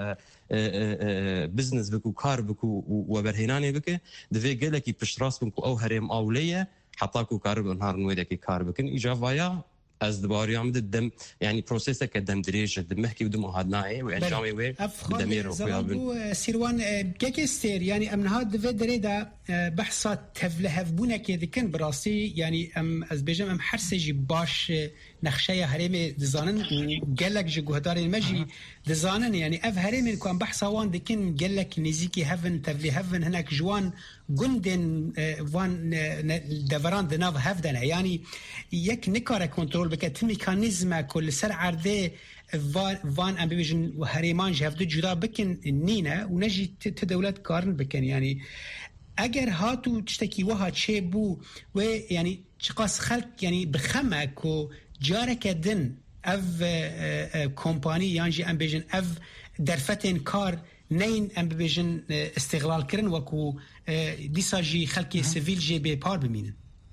بزنس بكو كار بكو وبرهناني بك دفي قالك بشراس بكو او هرم اوليه حتى كو كار نهار نويدك كار بكن اجابايا از دباريام دم يعني بروسيس كدم دريج دم محكي ودم هادناي وانجامي وي دمير ويابن سيروان كيكستير يعني ام هاد فيدريدا بحثات تفلهف بونا كيدكن براسي يعني ام از بيجم ام حرسجي باش نخشيه هريم دزانن وقالك جهدار المجي دزانن يعني اف هريم كان بحثوان دكن قالك نزيكي هفن تفلهفن هناك جوان جندن وان دفران دناف هفدن يعني يك نكاره كنترول بكت ميكانيزم كل سر عرضه فان ام بيجن وهريمان جهفدو جدا بكن نينا ونجي تدولات كارن بكن يعني اگر هاتو تشتكي وها شي بو ويعني شقاس خلق يعني بخمك و جارك دن اف كومباني يانجي ام بيجن اف درفتن كار نين ام بيجن استغلال كرن وكو ديساجي خلقي سيفيل جي بي بار بمينن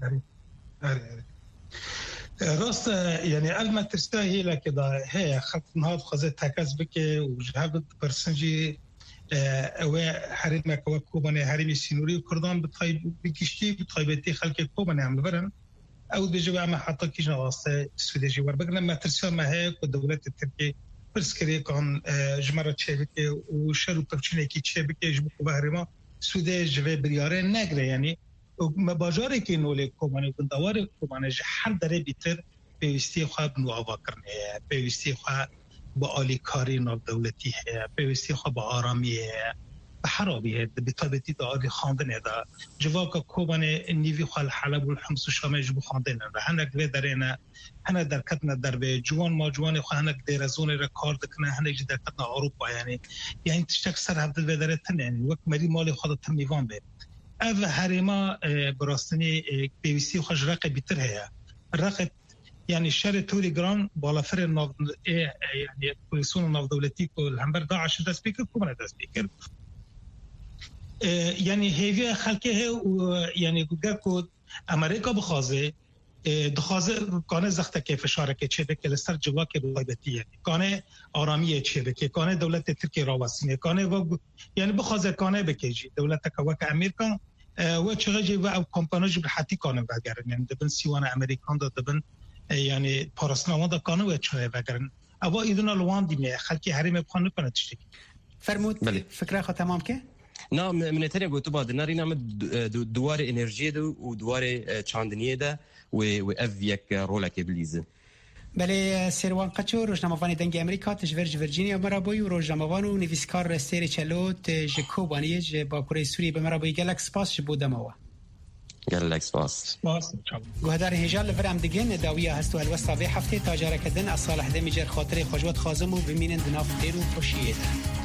راست يعني الما تستاهي لك كده هي خط نهار خزت تكاز بك وجهاد برسنجي او حريمك وكوباني حريمي سينوري وكردان بطيب بكشتي بطيبتي خلق كوباني عم برن او بجوا ما حطوا كيش واسطه السودجي وربقنا ما ترسل ما هيك والدوله التركيه برسكري كان جمره شبكه وشرو تبشني كي شبكه جبو بهرما سودج و بريارين نگره يعني مباجاری که نوله کومانه گندوار کومانه هر دره بیتر پیوستی خواه بنو آوا کرنه، پیوستی خواه با آلیکاری ناو دولتی هست، پیوستی خواه با آرامی هست، به حرابی هست، به طابتی دا آلی خاندنه دا جواکا کومانه نیوی خواه حلب و الحمس و شامه جبو خاندنه دا هنک وی درینه، هنک در کتنه در به جوان ما جوان خواه هنک دیرزونه را کار دکنه، هنک در کتنه اروپا یعنی تشتک سر هفته وی داره تنه یعنی وقت مری مالی خواه تمیوان به او هریما براستنی پیوستی خواه رق بیتر هست رق يعني شر توري جران بالافر النظ يعني بوليسون النظ دولتي كل هم برداعش ده سبيكر كمان ده سبيكر يعني هي خلقه يعني جاكو أمريكا بخازه دخازه كانه زخته كيف فشارك چه بك لسر جواك بلادتي يعني كانه آرامی چه بك كانه دولت ترکیه راوسینه كانه يعني بخازه كانه بكيجي دولت كواك أمريكا و چغجي و کمپانیج بحتی كانه بگرن يعني دبن سیوان امریکان دبن يعني پارسنامه دا کانو و چه بگرن اوا ایدنا لوان دیمه خلکی حریم بخوان نکنه تشتکی فرمود فكره خو تمام که نه من تاني قلت بعد ناري نعمل دوار انرژی ده و دوار چاندنیه ده و اف یک رولک بلیزه بله سروان قچو روزنامه‌وان دنگ امریکا تجورج ورجینیا مرابوی و روزنامه‌وان و نویسکار سری چلوت جکوبانی ج با کره سوری به مرابوی گلکس پاس بودموا گلکس پاس گهدار هجال لفرام دگن داویه هستو الوسطا به هفته تاجر کردن اصالح دمیجر خاطر خوشوت خازم و بمینن دناف دیرو خوشیه